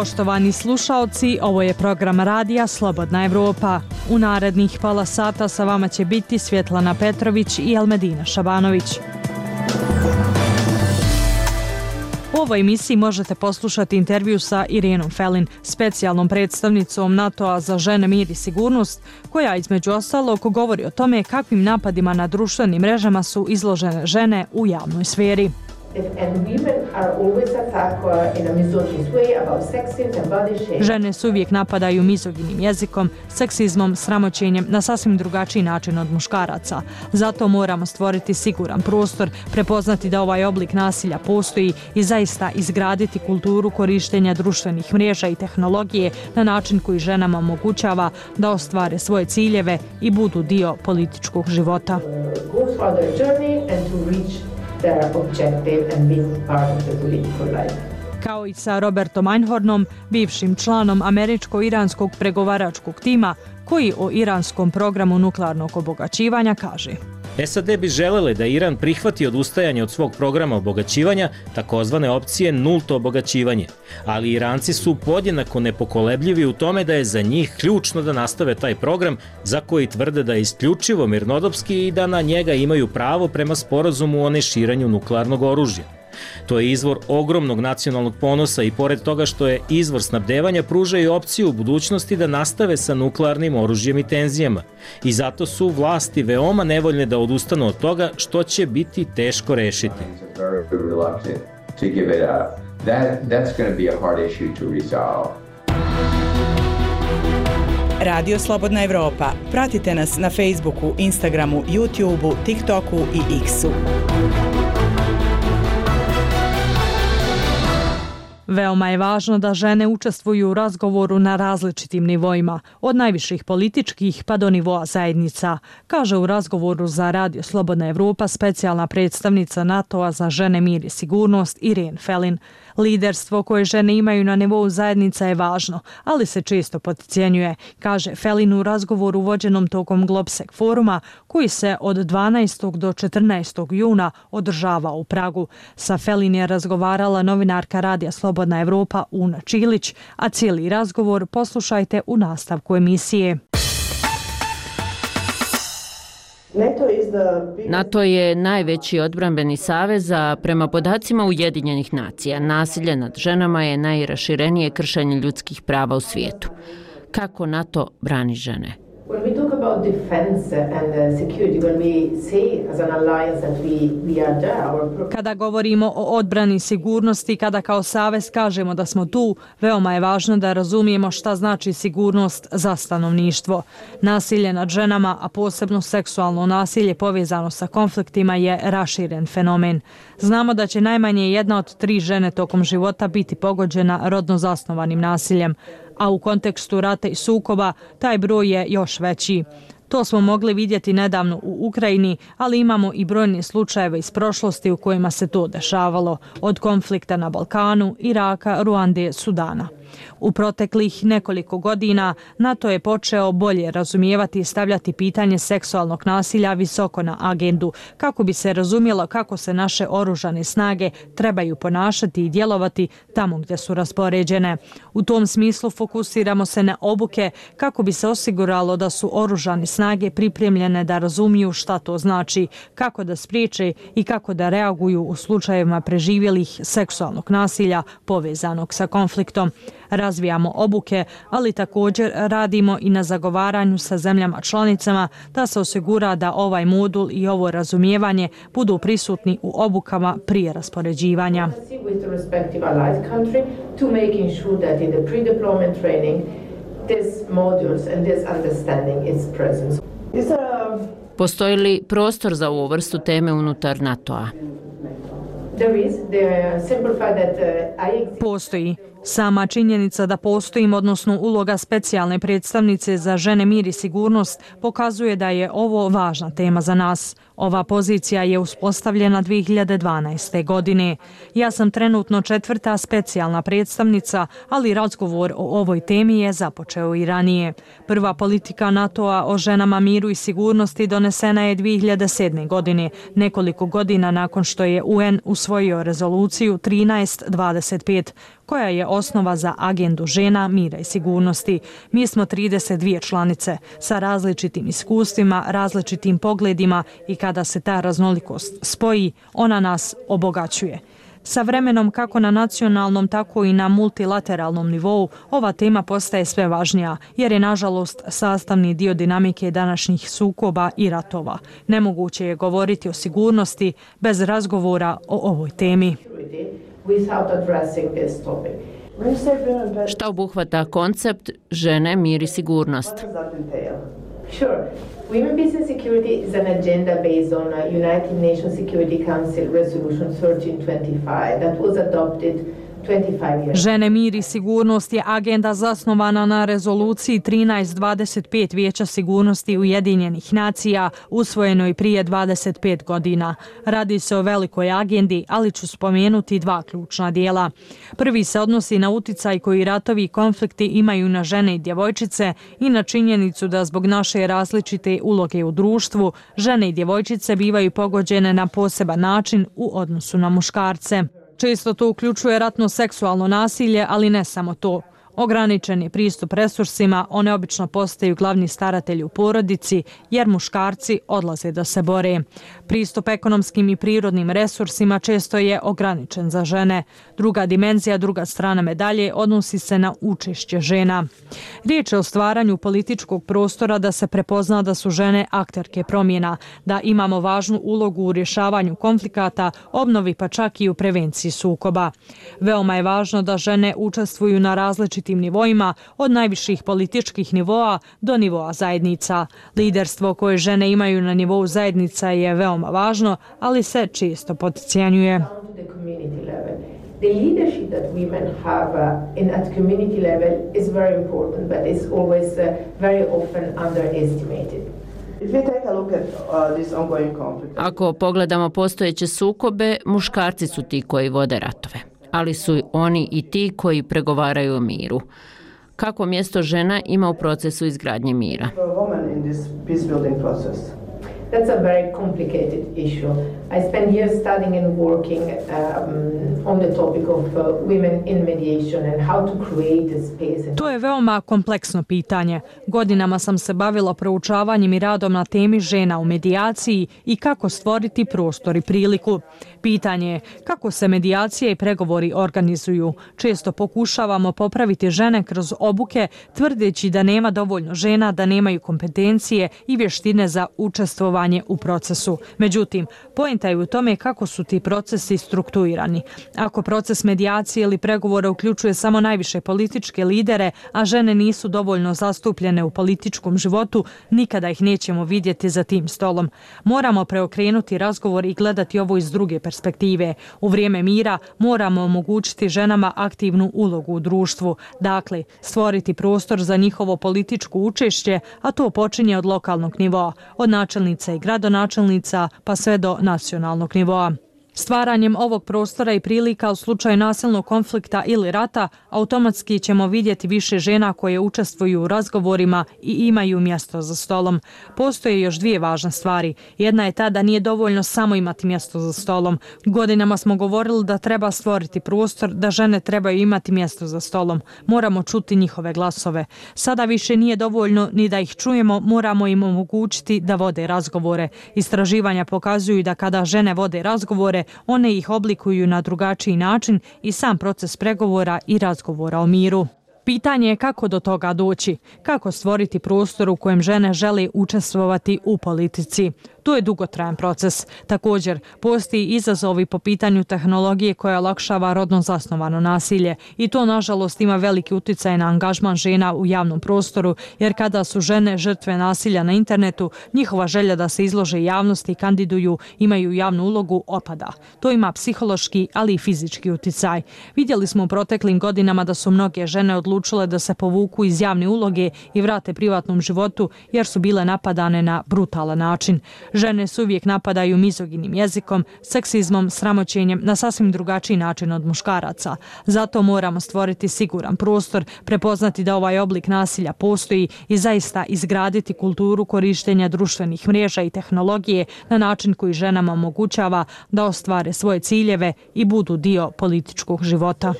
Poštovani slušaoci, ovo je program radija Slobodna Evropa. U narednih pola sata sa vama će biti Svjetlana Petrović i Elmedina Šabanović. U ovoj emisiji možete poslušati intervju sa Irenom Felin, specijalnom predstavnicom NATO-a za žene, mir i sigurnost, koja između ostalog govori o tome kakvim napadima na društvenim mrežama su izložene žene u javnoj sferi. Žene se uvijek napadaju mizoginim jezikom, seksizmom, sramoćenjem na sasvim drugačiji način od muškaraca. Zato moramo stvoriti siguran prostor, prepoznati da ovaj oblik nasilja postoji i zaista izgraditi kulturu korištenja društvenih mreža i tehnologije na način koji ženama omogućava da ostvare svoje ciljeve i budu dio političkog života. Kao i sa Robertom Einhornom, bivšim članom američko-iranskog pregovaračkog tima, koji o iranskom programu nuklearnog obogaćivanja kaže: SAD bi želele da Iran prihvati odustajanje od svog programa obogaćivanja, takozvane opcije nulto obogaćivanje, ali Iranci su podjednako nepokolebljivi u tome da je za njih ključno da nastave taj program za koji tvrde da je isključivo mirnodopski i da na njega imaju pravo prema sporazumu o neširanju nuklearnog oružja. To je izvor ogromnog nacionalnog ponosa i pored toga što je izvor snabdevanja, pruža i opciju u budućnosti da nastave sa nuklearnim oružjem i tenzijama. I zato su vlasti veoma nevoljne da odustanu od toga, što će biti teško rešiti. Radio Slobodna Evropa. Pratite nas na Facebooku, Instagramu, YouTubeu, TikToku i X-u. Veoma je važno da žene učestvuju u razgovoru na različitim nivoima, od najviših političkih pa do nivoa zajednica, kaže u razgovoru za Radio Slobodna Evropa specijalna predstavnica NATO-a za žene, mir i sigurnost Irene Felin. Liderstvo koje žene imaju na nivou zajednica je važno, ali se često potcijenjuje, kaže Felin u razgovoru vođenom tokom Globsec foruma, koji se od 12. do 14. juna održava u Pragu. Sa Felin je razgovarala novinarka Radija Slobodna Evropa Una Čilić, a cijeli razgovor poslušajte u nastavku emisije. NATO je najveći odbrambeni savez, a prema podacima Ujedinjenih nacija, nasilje nad ženama je najraširenije kršenje ljudskih prava u svijetu. Kako NATO brani žene? Kada govorimo o odbrani sigurnosti, kada kao savez kažemo da smo tu, veoma je važno da razumijemo šta znači sigurnost za stanovništvo. Nasilje nad ženama, a posebno seksualno nasilje povezano sa konfliktima, je raširen fenomen. Znamo da će najmanje 1 od 3 žene tokom života biti pogođena rodno zasnovanim nasiljem, a u kontekstu rata i sukoba taj broj je još veći. To smo mogli vidjeti nedavno u Ukrajini, ali imamo i brojne slučajeve iz prošlosti u kojima se to dešavalo, od konflikta na Balkanu, Iraka, Ruande, Sudana. U proteklih nekoliko godina NATO je počeo bolje razumijevati i stavljati pitanje seksualnog nasilja visoko na agendu, kako bi se razumjelo kako se naše oružane snage trebaju ponašati i djelovati tamo gdje su raspoređene. U tom smislu fokusiramo se na obuke kako bi se osiguralo da su oružane snage pripremljene da razumiju šta to znači, kako da spriječe i kako da reaguju u slučajevima preživjelih seksualnog nasilja povezanog sa konfliktom. Razvijamo obuke, ali također radimo i na zagovaranju sa zemljama članicama da se osigura da ovaj modul i ovo razumijevanje budu prisutni u obukama prije raspoređivanja. Postoji li prostor za ovu vrstu teme unutar NATO-a? Postoji. Sama činjenica da postojim, odnosno uloga specijalne predstavnice za žene, mir i sigurnost, pokazuje da je ovo važna tema za nas. Ova pozicija je uspostavljena 2012. godine. Ja sam trenutno 4. specijalna predstavnica, ali razgovor o ovoj temi je započeo i ranije. Prva politika NATO-a o ženama, miru i sigurnosti donesena je 2007. godine, nekoliko godina nakon što je UN usvojio rezoluciju 1325, koja je osnova za agendu žena, mira i sigurnosti. Mi smo 32 članice sa različitim iskustvima, različitim pogledima i kada se ta raznolikost spoji, ona nas obogaćuje. Sa vremenom kako na nacionalnom, tako i na multilateralnom nivou ova tema postaje sve važnija, jer je nažalost sastavni dio dinamike današnjih sukoba i ratova. Nemoguće je govoriti o sigurnosti bez razgovora o ovoj temi. Šta obuhvata koncept žene, mir i sigurnost? Sure. Women, peace and security is an agenda based on United Nations Security Council Resolution 1325 that was adopted 25 years. Žene, mir i sigurnost je agenda zasnovana na rezoluciji 1325 Vijeća sigurnosti Ujedinjenih nacija, usvojenoj prije 25 godina. Radi se o velikoj agendi, ali ću spomenuti dva ključna dijela. Prvi se odnosi na uticaj koji ratovi i konflikti imaju na žene i djevojčice i na činjenicu da zbog naše različite uloge u društvu, žene i djevojčice bivaju pogođene na poseban način u odnosu na muškarce. Često to uključuje ratno seksualno nasilje, ali ne samo to. Ograničen je pristup resursima, one obično postaju glavni staratelji u porodici, jer muškarci odlaze da se bore. Pristup ekonomskim i prirodnim resursima često je ograničen za žene. Druga dimenzija, druga strana medalje odnosi se na učešće žena. Riječ je o stvaranju političkog prostora da se prepozna da su žene akterke promjena, da imamo važnu ulogu u rješavanju konflikata, obnovi pa čak i u prevenciji sukoba. Veoma je važno da žene učestvuju na različitim nivoima, od najviših političkih nivoa do nivoa zajednica. Liderstvo koje žene imaju na nivou zajednica je veoma važno, ali se često podcijenjuje. The leadership that women have at community level is very important, but is always very often underestimated. Ako pogledamo postojeće sukobe, muškarci su ti koji vode ratove, ali su oni i ti koji pregovaraju o miru. Kako mjesto žena ima u procesu izgradnje mira? That's a very complicated issue. I spent years studying and working on the topic of women in mediation and how to create a space. To je veoma kompleksno pitanje. Godinama sam se bavila proučavanjem i radom na temi žena u medijaciji i kako stvoriti prostor i priliku. Pitanje je kako se medijacije i pregovori organizuju. Često pokušavamo popraviti žene kroz obuke, tvrdeći da nema dovoljno žena, da nemaju kompetencije i vještine za učestvovanje u procesu. Međutim, poenta je u tome kako su ti procesi strukturirani. Ako proces medijacije ili pregovora uključuje samo najviše političke lidere, a žene nisu dovoljno zastupljene u političkom životu, nikada ih nećemo vidjeti za tim stolom. Moramo preokrenuti razgovor i gledati ovo iz druge perspektive. U vrijeme mira moramo omogućiti ženama aktivnu ulogu u društvu. Dakle, stvoriti prostor za njihovo političko učešće, a to počinje od lokalnog nivoa, od načelnica i gradonačelnica pa sve do nacionalnog nivoa. Stvaranjem ovog prostora i prilika u slučaju nasilnog konflikta ili rata, automatski ćemo vidjeti više žena koje učestvuju u razgovorima i imaju mjesto za stolom. Postoje još dvije važne stvari. Jedna je ta da nije dovoljno samo imati mjesto za stolom. Godinama smo govorili da treba stvoriti prostor, da žene trebaju imati mjesto za stolom. Moramo čuti njihove glasove. Sada više nije dovoljno ni da ih čujemo, moramo im omogućiti da vode razgovore. Istraživanja pokazuju da kada žene vode razgovore, one ih oblikuju na drugačiji način i sam proces pregovora i razgovora o miru. Pitanje je kako do toga doći, kako stvoriti prostor u kojem žene žele učestvovati u politici. To je dugotrajan proces. Također, postoji izazovi po pitanju tehnologije koja olakšava rodno zasnovano nasilje i to, nažalost, ima veliki utjecaj na angažman žena u javnom prostoru, jer kada su žene žrtve nasilja na internetu, njihova želja da se izlože javnosti i kandiduju, imaju javnu ulogu, opada. To ima psihološki, ali i fizički utjecaj. Vidjeli smo u proteklim godinama da su mnoge žene odlučile da se povuku iz javne uloge i vrate privatnom životu, jer su bile napadane na brutalan način. Žene se uvijek napadaju mizoginim jezikom, seksizmom, sramoćenjem na sasvim drugačiji način od muškaraca. Zato moramo stvoriti siguran prostor, prepoznati da ovaj oblik nasilja postoji i zaista izgraditi kulturu korištenja društvenih mreža i tehnologije na način koji ženama omogućava da ostvare svoje ciljeve i budu dio političkog života.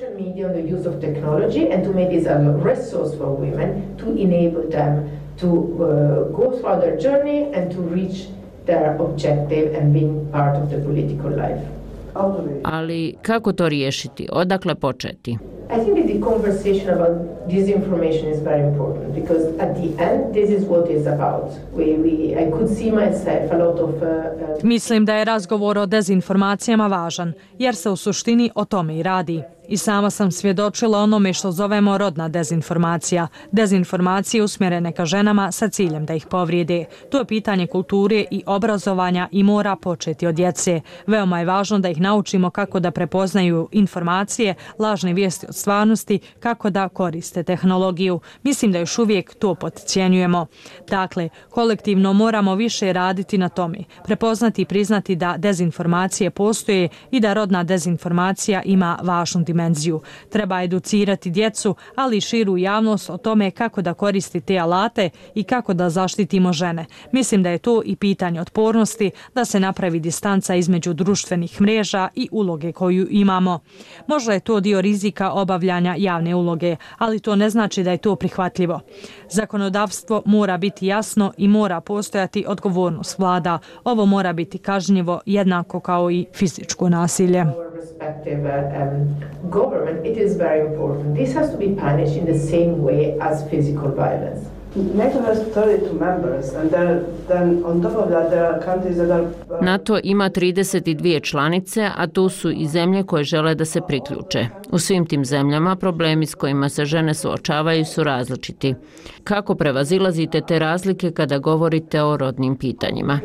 Ali kako to riješiti? Odakle početi? I think that the conversation about disinformation is very important because at the end this is what it's about. I could see myself a lot of Mislim da je razgovor o dezinformacijama važan, jer se u suštini o tome i radi. I sama sam svjedočila onome što zovemo rodna dezinformacija. Dezinformacije usmjerene ka ženama sa ciljem da ih povrijede. To je pitanje kulture i obrazovanja i mora početi od djece. Veoma je važno da ih naučimo kako da prepoznaju informacije, lažne vijesti od stvarnosti, kako da koriste tehnologiju. Mislim da još uvijek to potcijenjujemo. Dakle, kolektivno moramo više raditi na tome. Prepoznati i priznati da dezinformacije postoje i da rodna dezinformacija ima važnu dimenziju. Treba educirati djecu, ali i širu javnost o tome kako da koristi te alate i kako da zaštitimo žene. Mislim da je to i pitanje otpornosti, da se napravi distanca između društvenih mreža i uloge koju imamo. Možda je to dio rizika obavljanja javne uloge, ali to ne znači da je to prihvatljivo. Zakonodavstvo mora biti jasno i mora postojati odgovornost vlada. Ovo mora biti kažnjivo jednako kao i fizičko nasilje. Government, it is very important. This has to be punished in the same way as physical violence. NATO has 32 members and then on top of that there are countries that are NATO ima 32 članice, a tu su i zemlje koje žele da se priključe. U svim tim zemljama problemi s kojima se žene suočavaju su različiti. Kako prevazilazite te razlike kada govorite o rodnim pitanjima?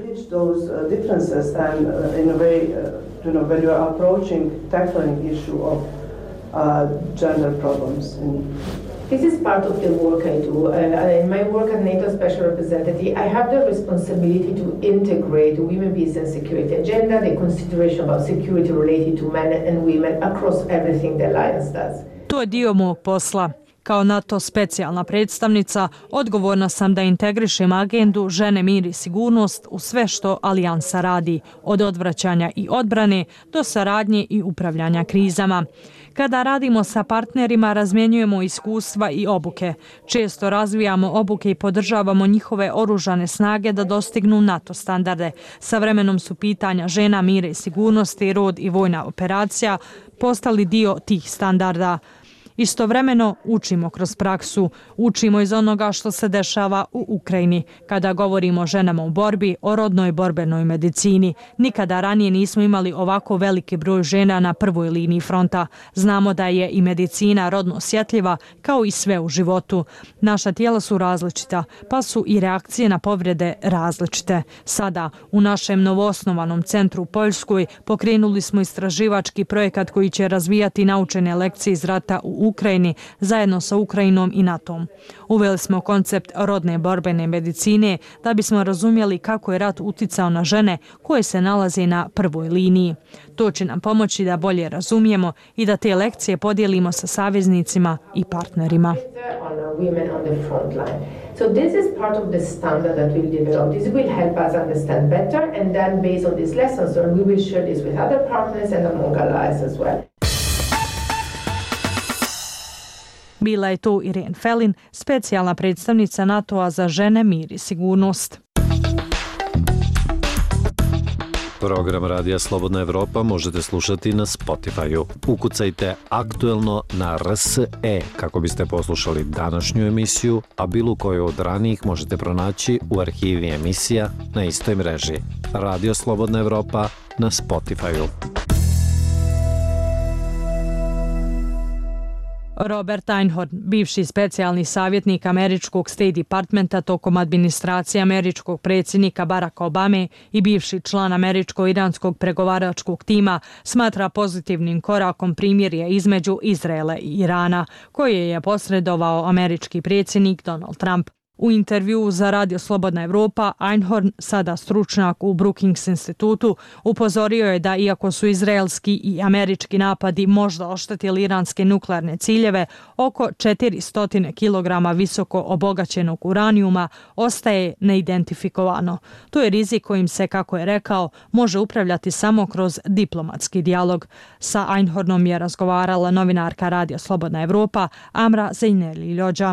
This is part of the work I do. In my work as NATO Special Representative, I have the responsibility to integrate the women, peace and security agenda, the consideration about security related to men and women across everything the Alliance does. To je dio mog posla. Kao NATO specijalna predstavnica, odgovorna sam da integrišem agendu žene, mir i sigurnost u sve što Alijansa radi, od odvraćanja i odbrane do saradnje i upravljanja krizama. Kada radimo sa partnerima, razmjenjujemo iskustva i obuke. Često razvijamo obuke i podržavamo njihove oružane snage da dostignu NATO standarde. Sa vremenom su pitanja žena, mira i sigurnosti, rod i vojna operacija postali dio tih standarda. Istovremeno učimo kroz praksu, učimo iz onoga što se dešava u Ukrajini. Kada govorimo o ženama u borbi, o rodnoj borbenoj medicini, nikada ranije nismo imali ovako veliki broj žena na prvoj liniji fronta. Znamo da je i medicina rodno osjetljiva kao i sve u životu. Naša tijela su različita, pa su i reakcije na povrede različite. Sada, u našem novoosnovanom centru u Poljskoj, pokrenuli smo istraživački projekat koji će razvijati naučene lekcije iz rata u Ukrajini zajedno sa Ukrajinom i NATO-om. Uveli smo koncept rodne borbene medicine da bismo razumjeli kako je rat uticao na žene koje se nalaze na prvoj liniji. To će nam pomoći da bolje razumijemo i da te lekcije podijelimo sa saveznicima i partnerima. So this is part of the standard that we'll develop. This will help us understand better and then based on these lessons we will share this with other partners and among allies as well. Bila je to Irene Felin, specijalna predstavnica NATO-a za žene, mir i sigurnost. Program Radija Slobodna Evropa možete slušati na Spotify-u. Ukucajte aktuelno na RSE kako biste poslušali današnju emisiju, a bilo koju od ranijih možete pronaći u arhivi emisija na istoj mreži. Radio Slobodna Evropa na Spotify-u. Robert Einhorn, bivši specijalni savjetnik američkog State Departmenta tokom administracije američkog predsjednika Baracka Obame i bivši član američko-iranskog pregovaračkog tima, smatra pozitivnim korakom primirje između Izraela i Irana, koje je posredovao američki predsjednik Donald Trump. U intervjuu za Radio Slobodna Evropa, Einhorn, sada stručnjak u Brookings institutu, upozorio je da iako su izraelski i američki napadi možda oštetili iranske nuklearne ciljeve, oko 400 kg visoko obogaćenog uranijuma ostaje neidentifikovano. To je rizik kojim se, kako je rekao, može upravljati samo kroz diplomatski dijalog. Sa Einhornom je razgovarala novinarka Radio Slobodna Evropa Amra Zeineli-Ljođa.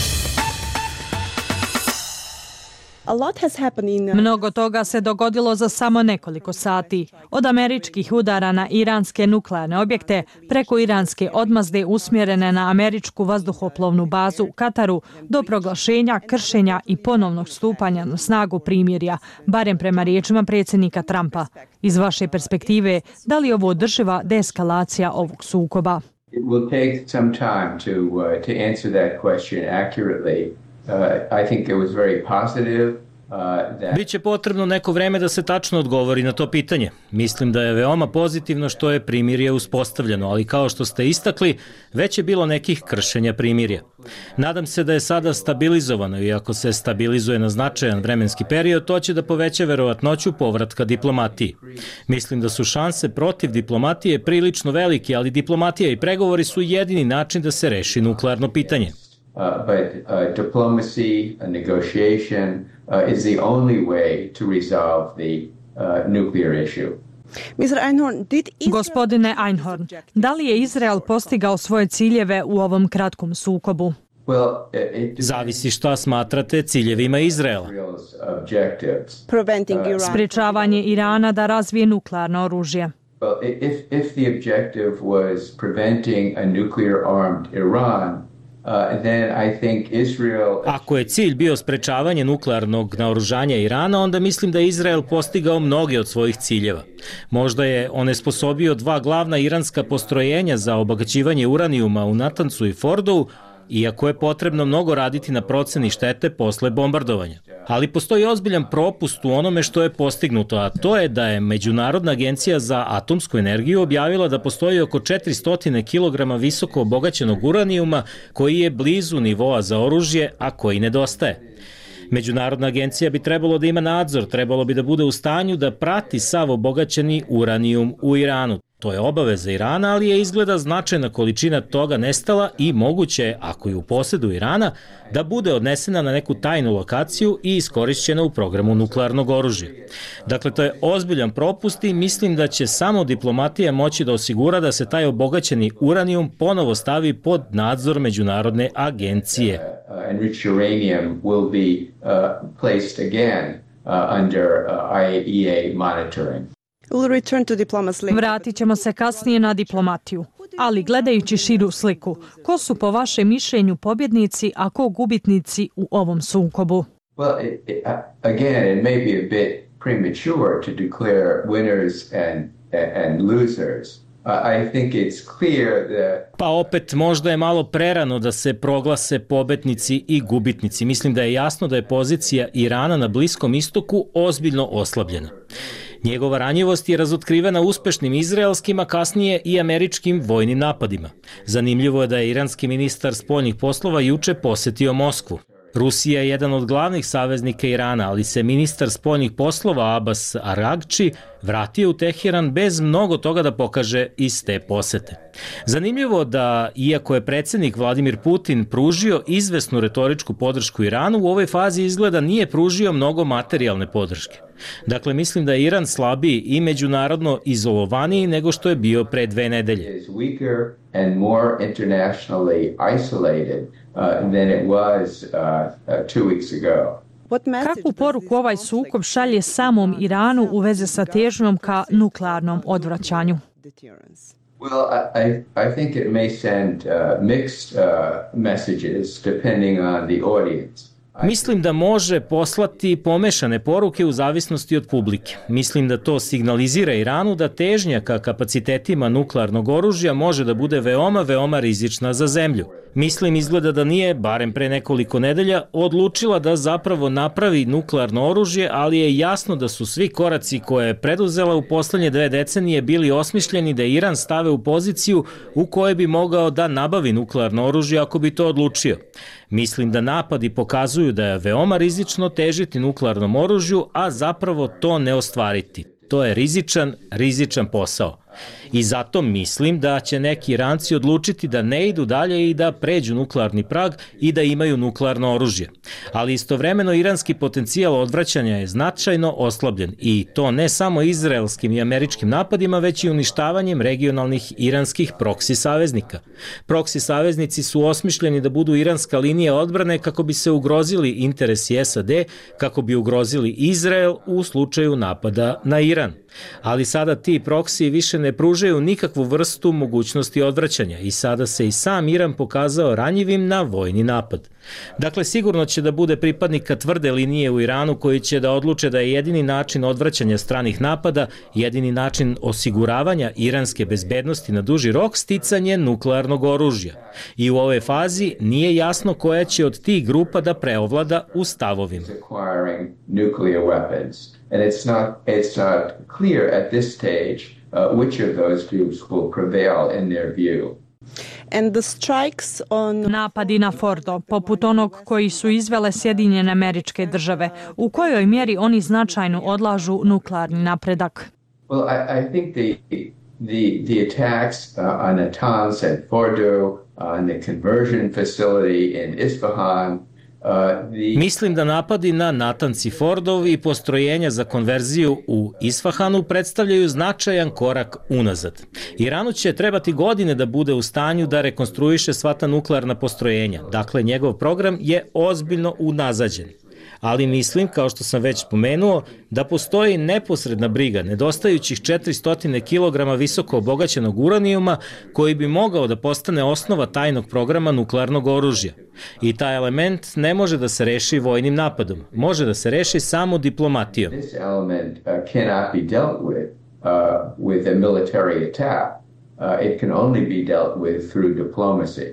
Mnogo toga se dogodilo za samo nekoliko sati. Od američkih udara na iranske nuklearne objekte preko iranske odmazde usmjerene na američku vazduhoplovnu bazu u Kataru do proglašenja, kršenja i ponovnog stupanja na snagu primirja, barem prema riječima predsjednika Trumpa. Iz vaše perspektive, da li je ovo održiva deeskalacija ovog sukoba? It will take some time to answer that question accurately. I think it was very positive. Biće potrebno neko vreme da se tačno odgovori na to pitanje. Mislim da je veoma pozitivno što je primirje uspostavljeno, ali kao što ste istakli, već je bilo nekih kršenja primirja. Nadam se da je sada stabilizovano i ako se stabilizuje na značajan vremenski period, to će da poveća verovatnoću povratka diplomatiji. Mislim da su šanse protiv diplomatije prilično velike, ali diplomatija i pregovori su jedini način da se reši nuklearno pitanje. But diplomacy, negotiation is the only way to resolve the nuclear issue. Gospodine Einhorn, da li je Izrael postigao svoje ciljeve u ovom kratkom sukobu? Zavisi šta smatrate ciljevima Izraela. Sprečavanje Irana da razvije nuklearno oružje. If the objective was preventing a nuclear-armed Iran, Ako je cilj bio sprečavanje nuklearnog naoružanja Irana, onda mislim da je Izrael postigao mnoge od svojih ciljeva. Možda je onesposobio 2 glavna iranska postrojenja za obogaćivanje uranijuma u Natancu i Fordovu, iako je potrebno mnogo raditi na proceni štete posle bombardovanja. Ali postoji ozbiljan propust u onome što je postignuto, a to je da je Međunarodna agencija za atomsku energiju objavila da postoji oko 400 kg visoko obogaćenog uranijuma koji je blizu nivoa za oružje, a koji nedostaje. Međunarodna agencija bi trebalo da ima nadzor, trebalo bi da bude u stanju da prati sav obogaćeni uranijum u Iranu. To je obaveza Irana, ali je izgleda značajna količina toga nestala i moguće je, ako je u posedu Irana, da bude odnesena na neku tajnu lokaciju i iskorišćena u programu nuklearnog oružja. Dakle, to je ozbiljan propust i mislim da će samo diplomatija moći da osigura da se taj obogaćeni uranijum ponovo stavi pod nadzor Međunarodne agencije. Enriched uranium will be placed again under IAEA monitoring. Vratit ćemo se kasnije na diplomatiju. Ali gledajući širu sliku, ko su po vašem mišljenju pobjednici, a ko gubitnici u ovom sukobu? Well, again, it may be a bit premature to declare winners and losers. I think it's clear that... Pa opet, možda je malo prerano da se proglase pobednici i gubitnici. Mislim da je jasno da je pozicija Irana na Bliskom istoku ozbiljno oslabljena. Njegova ranjivost je razotkrivena uspešnim izraelskim, a kasnije i američkim vojnim napadima. Zanimljivo je da je iranski ministar spoljnih poslova juče posetio Moskvu. Rusija je jedan od glavnih saveznika Irana, ali se ministar spoljnih poslova Abbas Aragči vratio u Teheran bez mnogo toga da pokaže iz te posete. Zanimljivo da, iako je predsjednik Vladimir Putin pružio izvesnu retoričku podršku Iranu, u ovoj fazi izgleda nije pružio mnogo materijalne podrške. Dakle, mislim da je Iran slabiji i međunarodno izolovaniji nego što je bio pre 2 nedelje. Kakvu poruku ovaj sukob šalje samom Iranu u vezi sa težnjom ka nuklearnom odvraćanju? Well, I think it may send mixed messages depending on the audience. Mislim da može poslati pomešane poruke u zavisnosti od publike. Mislim da to signalizira Iranu da težnja ka kapacitetima nuklearnog oružja može da bude veoma rizična za zemlju. Mislim izgleda da nije, barem pre nekoliko nedelja, odlučila da zapravo napravi nuklearno oružje, ali je jasno da su svi koraci koje je preduzela u poslednje 2 decenije bili osmišljeni da Iran stave u poziciju u kojoj bi mogao da nabavi nuklearno oružje ako bi to odlučio. Mislim da napadi pokazuju ukazuju da je veoma rizično težiti nuklearnom oružju, a zapravo to ne ostvariti. To je rizičan posao. I zato mislim da će neki Iranci odlučiti da ne idu dalje i da pređu nuklearni prag i da imaju nuklearno oružje. Ali istovremeno iranski potencijal odvraćanja je značajno oslabljen i to ne samo izraelskim i američkim napadima, već i uništavanjem regionalnih iranskih proksi saveznika. Proksi saveznici su osmišljeni da budu iranska linija odbrane kako bi se ugrozili interesi SAD, kako bi ugrozili Izrael u slučaju napada na Iran. Ali sada ti proksi više ne pružaju nikakvu vrstu mogućnosti odvraćanja i sada se i sam Iran pokazao ranjivim na vojni napad. Dakle, sigurno će da bude pripadnika tvrde linije u Iranu koji će da odluče da je jedini način odvraćanja stranih napada, jedini način osiguravanja iranske bezbednosti na duži rok sticanje nuklearnog oružja. I u ovoj fazi nije jasno koja će od tih grupa da preovlada u stavovima. And it's not clear at this stage which of those groups will prevail in their view. And the strikes on... Napadi na Fordo, poput onog koji su izvele Sjedinjene Američke Države, u kojoj mjeri oni značajno odlažu nuklearni napredak? Well, I think the attacks on Natanz and Fordo, on the conversion facility in Isfahan, Mislim da napadi na Natanz i Fordov i postrojenja za konverziju u Isfahanu predstavljaju značajan korak unazad. Iranu će trebati godine da bude u stanju da rekonstruiše sva ta nuklearna postrojenja. Dakle, njegov program je ozbiljno unazađen. Ali mislim, kao što sam već spomenuo, da postoji neposredna briga nedostajućih 400 kg visoko obogaćenog uranijuma koji bi mogao da postane osnova tajnog programa nuklearnog oružja. I taj element ne može da se reši vojnim napadom, može da se reši samo diplomatijom. This element cannot be dealt with a military attack. It can only be dealt with through diplomacy.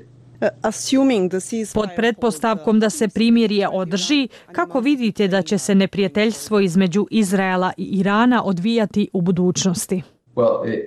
Pod pretpostavkom da se primirje održi, kako vidite da će se neprijateljstvo između Izraela i Irana odvijati u budućnosti? Well,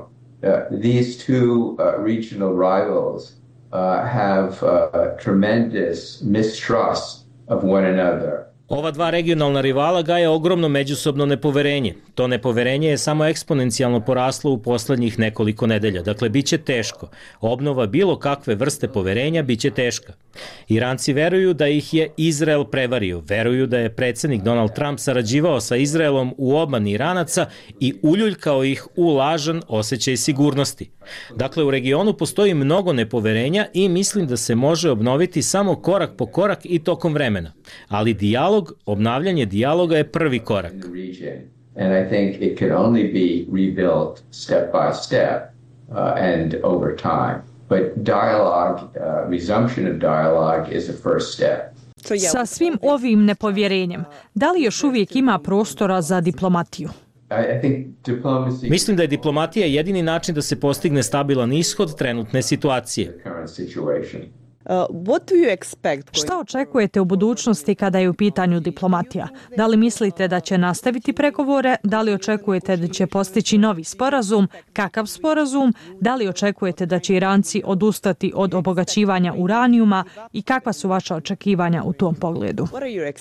these two regional rivals have tremendous mistrust of one another. Ova dva regionalna rivala gaje ogromno međusobno nepoverenje. To nepoverenje je samo eksponencijalno poraslo u poslednjih nekoliko nedelja. Dakle, bit će teško. Obnova bilo kakve vrste poverenja bit će teška. Iranci veruju da ih je Izrael prevario. Veruju da je predsjednik Donald Trump sarađivao sa Izraelom u obmani Iranaca i uljuljkao ih u lažan osjećaj sigurnosti. Dakle, u regionu postoji mnogo nepoverenja i mislim da se može obnoviti samo korak po korak i tokom vremena. Ali obnavljanje dijaloga je prvi korak. And I think it can only be rebuilt step by step and over time. But dialogue, resumption of dialogue is a first step. Sa svim ovim nepovjerenjem, da li još uvijek ima prostora za diplomatiju? Mislim da je diplomatija jedini način da se postigne stabilan ishod trenutne situacije. Šta očekujete u budućnosti kada je u pitanju diplomatija? Da li mislite da će nastaviti pregovore? Da li očekujete da će postići novi sporazum? Kakav sporazum? Da li očekujete da će Iranci odustati od obogaćivanja uranijuma? I kakva su vaša očekivanja u tom pogledu?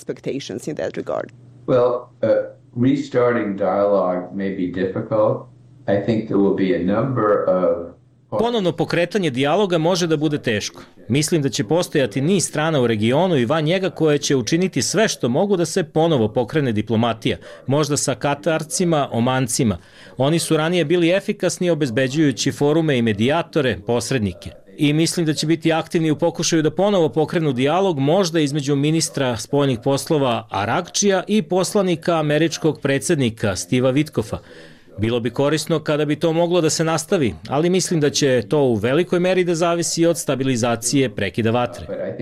Restarting dialogue may be difficult. I think there will be a number of Ponovno pokretanje dijaloga može da bude teško. Mislim da će postojati niz strana u regionu i van njega koje će učiniti sve što mogu da se ponovo pokrene diplomatija, možda sa Katarcima, Omancima. Oni su ranije bili efikasni obezbeđujući forume i medijatore, posrednike. I mislim da će biti aktivni u pokušaju da ponovo pokrenu dijalog možda između ministra spoljnih poslova Aragčija i poslanika američkog predsjednika Steva Witkoffa. Bilo bi korisno kada bi to moglo da se nastavi, ali mislim da će to u velikoj meri da zavisi od stabilizacije prekida vatre.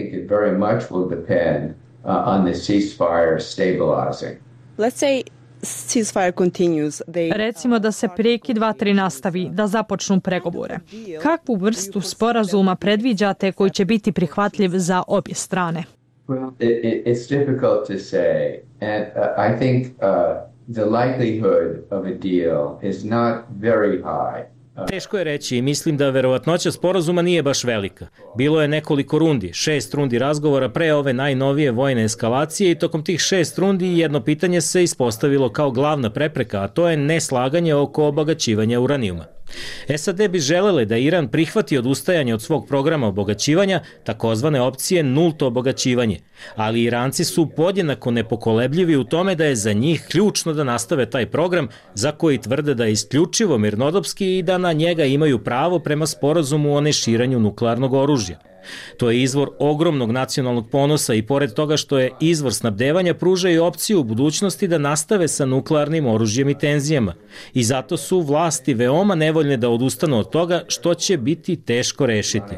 Recimo da se prekid vatre nastavi, da započnu pregovore. Kakvu vrstu sporazuma predviđate koji će biti prihvatljiv za obje strane? It's difficult to say, and I think the likelihood of a deal is not very high. Teško je reći i mislim da verovatnoća sporazuma nije baš velika. Bilo je nekoliko rundi, 6 rundi razgovora pre ove najnovije vojne eskalacije i tokom tih 6 rundi jedno pitanje se ispostavilo kao glavna prepreka, a to je neslaganje oko obogaćivanja uranijuma. SAD bi želele da Iran prihvati odustajanje od svog programa obogaćivanja, takozvane opcije nulto obogaćivanje, ali Iranci su podjednako nepokolebljivi u tome da je za njih ključno da nastave taj program za koji tvrde da je isključivo mirnodopski i da na njega imaju pravo prema sporazumu o neširanju nuklearnog oružja. To je izvor ogromnog nacionalnog ponosa i pored toga što je izvor snabdevanja pruža i opciju u budućnosti da nastave sa nuklearnim oružjem i tenzijama. I zato su vlasti veoma nevoljne da odustanu od toga što će biti teško rešiti.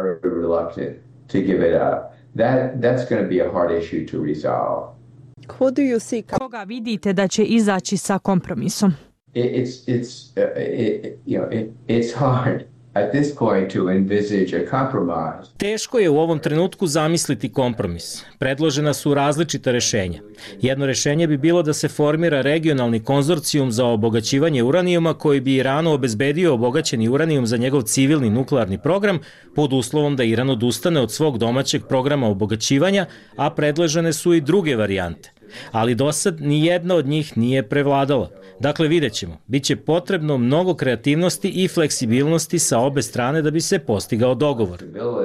Koga vidite da će izaći sa kompromisom? It's hard. At this point to envisage a compromise. Teško je u ovom trenutku zamisliti kompromis. Predložena su različita rešenja. Jedno rešenje bi bilo da se formira regionalni konzorcijum za obogaćivanje uranijuma koji bi Iranu obezbedio obogaćeni uranijum za njegov civilni nuklearni program pod uslovom da Iran odustane od svog domaćeg programa obogaćivanja, a predložene su i druge varijante. Ali do sad ni jedna od njih nije prevladala. Dakle, vidjet ćemo. Biće potrebno mnogo kreativnosti i fleksibilnosti sa obe strane da bi se postigao dogovor.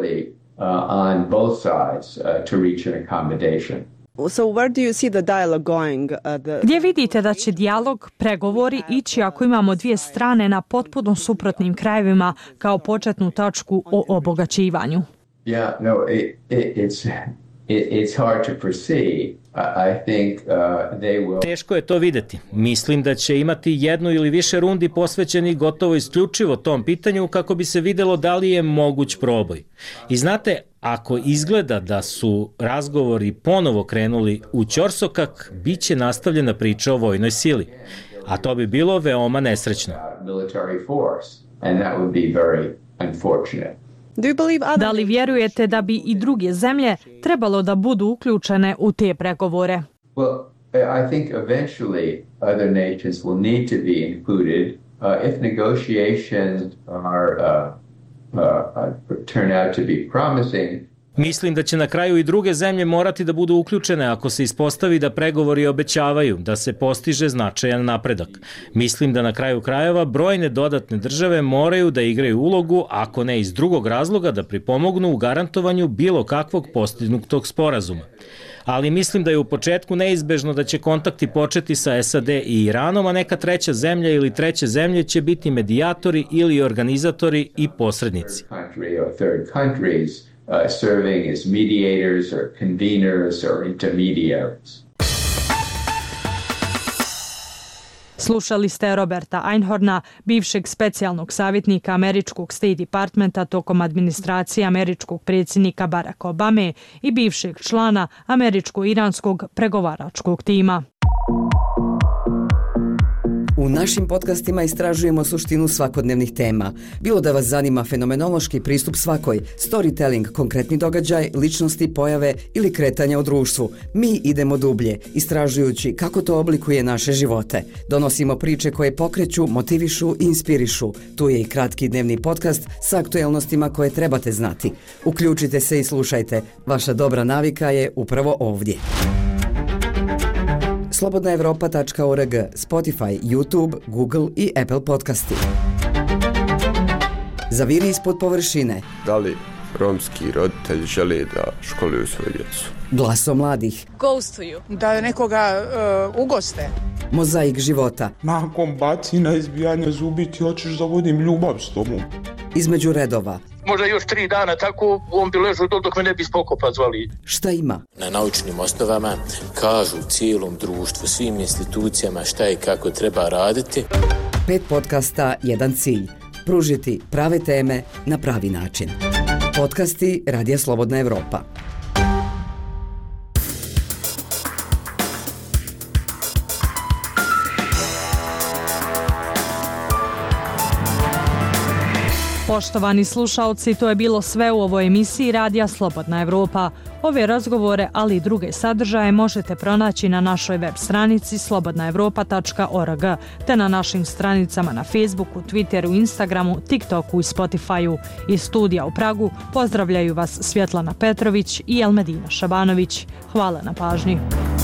So where do you see the dialogue going? Gdje vidite da će dijalog, pregovori ići ako imamo dvije strane na potpuno suprotnim krajevima kao početnu tačku o obogaćivanju? Yeah, no, it's hard to foresee. I think they will. Teško je to videti. Mislim da će imati jednu ili više rundi posvećeni gotovo isključivo tom pitanju kako bi se videlo da li je moguć proboj. I znate, ako izgleda da su razgovori ponovo krenuli u ćorsokak, bit će nastavljena priča o vojnoj sili. A to bi bilo veoma nesrećno. Da li vjerujete da bi i druge zemlje trebalo da budu uključene u te pregovore? Well, I think eventually other nations will need to be included if negotiations turn out to be promising. Mislim da će na kraju i druge zemlje morati da budu uključene ako se ispostavi da pregovori obećavaju, da se postiže značajan napredak. Mislim da na kraju krajeva brojne dodatne države moraju da igraju ulogu, ako ne iz drugog razloga, da pripomognu u garantovanju bilo kakvog postignutog sporazuma. Ali mislim da je u početku neizbežno da će kontakti početi sa SAD i Iranom, a neka treća zemlja ili treće zemlje će biti medijatori ili organizatori i posrednici. Serving as mediators or conveners or intermediaries. Slušali ste Roberta Einhorna, bivšeg specijalnog savjetnika američkog State Departmenta tokom administracije američkog predsjednika Baracka Obame i bivšeg člana američko-iranskog pregovaračkog tima. U našim podcastima istražujemo suštinu svakodnevnih tema. Bilo da vas zanima fenomenološki pristup svakoj, storytelling, konkretni događaj, ličnosti, pojave ili kretanja u društvu. Mi idemo dublje, istražujući kako to oblikuje naše živote. Donosimo priče koje pokreću, motivišu i inspirišu. Tu je i kratki dnevni podcast sa aktuelnostima koje trebate znati. Uključite se i slušajte. Vaša dobra navika je upravo ovdje. slobodnaevropa.org, Spotify, YouTube, Google i Apple podcasti. Zaviri ispod površine. Da li romski roditelji žele da školuju svoju djecu? Glasom mladih. Ghostuju. Da nekoga ugoste. Mozaik života. Nakon bacina, izbijanja zubi ti hoćeš da vodim ljubav s tobom. Između redova. Možda još 3 dana tako, on bi ležao dok me ne bi spokopa zvali. Šta ima? Na naučnim osnovama kažu cijelom društvu, svim institucijama šta i kako treba raditi. 5 podcasta, jedan cilj. Pružiti prave teme na pravi način. Podcasti Radija Slobodna Evropa. Poštovani slušaoci, to je bilo sve u ovoj emisiji Radija Slobodna Evropa. Ove razgovore, ali i druge sadržaje možete pronaći na našoj web stranici slobodnaevropa.org te na našim stranicama na Facebooku, Twitteru, Instagramu, TikToku i Spotifyu. Iz studija u Pragu pozdravljaju vas Svjetlana Petrović i Elmedina Šabanović. Hvala na pažnji.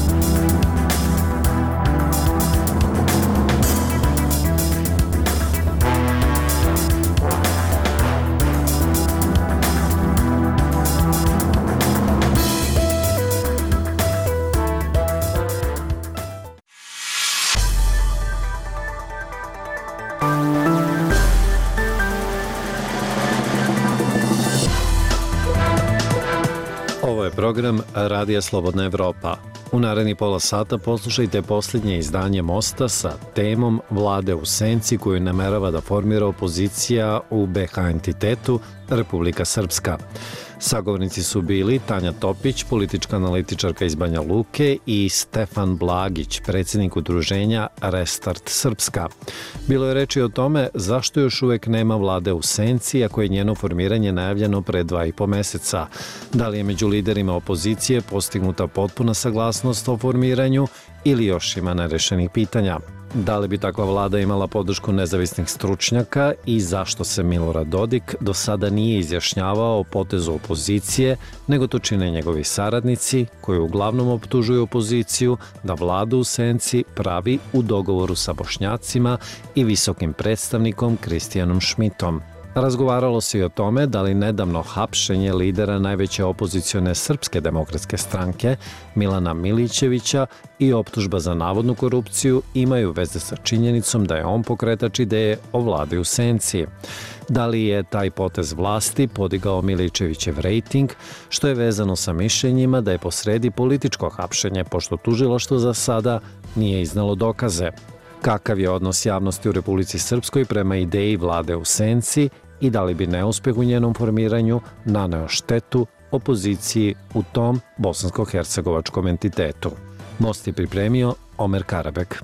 Program Radija Slobodna Evropa. U naredni pola sata poslušajte posljednje izdanje Mosta sa temom Vlade u senci koju namerava da formira opozicija u BH entitetu Republika Srpska. Sagovornici su bili Tanja Topić, politička analitičarka iz Banja Luke i Stefan Blagić, predsjednik udruženja Restart Srpska. Bilo je reči o tome zašto još uvek nema vlade u senci, ako je njeno formiranje najavljeno pre 2,5 meseca. Da li je među liderima opozicije postignuta potpuna saglasnost o formiranju ili još ima nerešenih pitanja? Da li bi takva vlada imala podršku nezavisnih stručnjaka i zašto se Milorad Dodik do sada nije izjašnjavao o potezu opozicije, nego to čine njegovi saradnici koji uglavnom optužuju opoziciju da vladu u senci pravi u dogovoru sa Bošnjacima i visokim predstavnikom Kristijanom Šmitom. Razgovaralo se i o tome da li nedavno hapšenje lidera najveće opozicione Srpske demokratske stranke Milana Milićevića i optužba za navodnu korupciju imaju veze sa činjenicom da je on pokretač ideje o vladi u senci. Da li je taj potez vlasti podigao Milićevićev rejting, što je vezano sa mišljenjima da je posredi političko hapšenje, pošto tužilaštvo za sada nije iznalo dokaze. Kakav je odnos javnosti u Republici Srpskoj prema ideji vlade u senci i da li bi neuspeh u njenom formiranju naneo štetu opoziciji u tom bosansko-hercegovačkom entitetu. Most je pripremio Omer Karabek.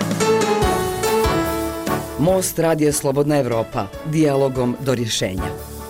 Most Radija Slobodna Evropa. Dijalogom do rješenja.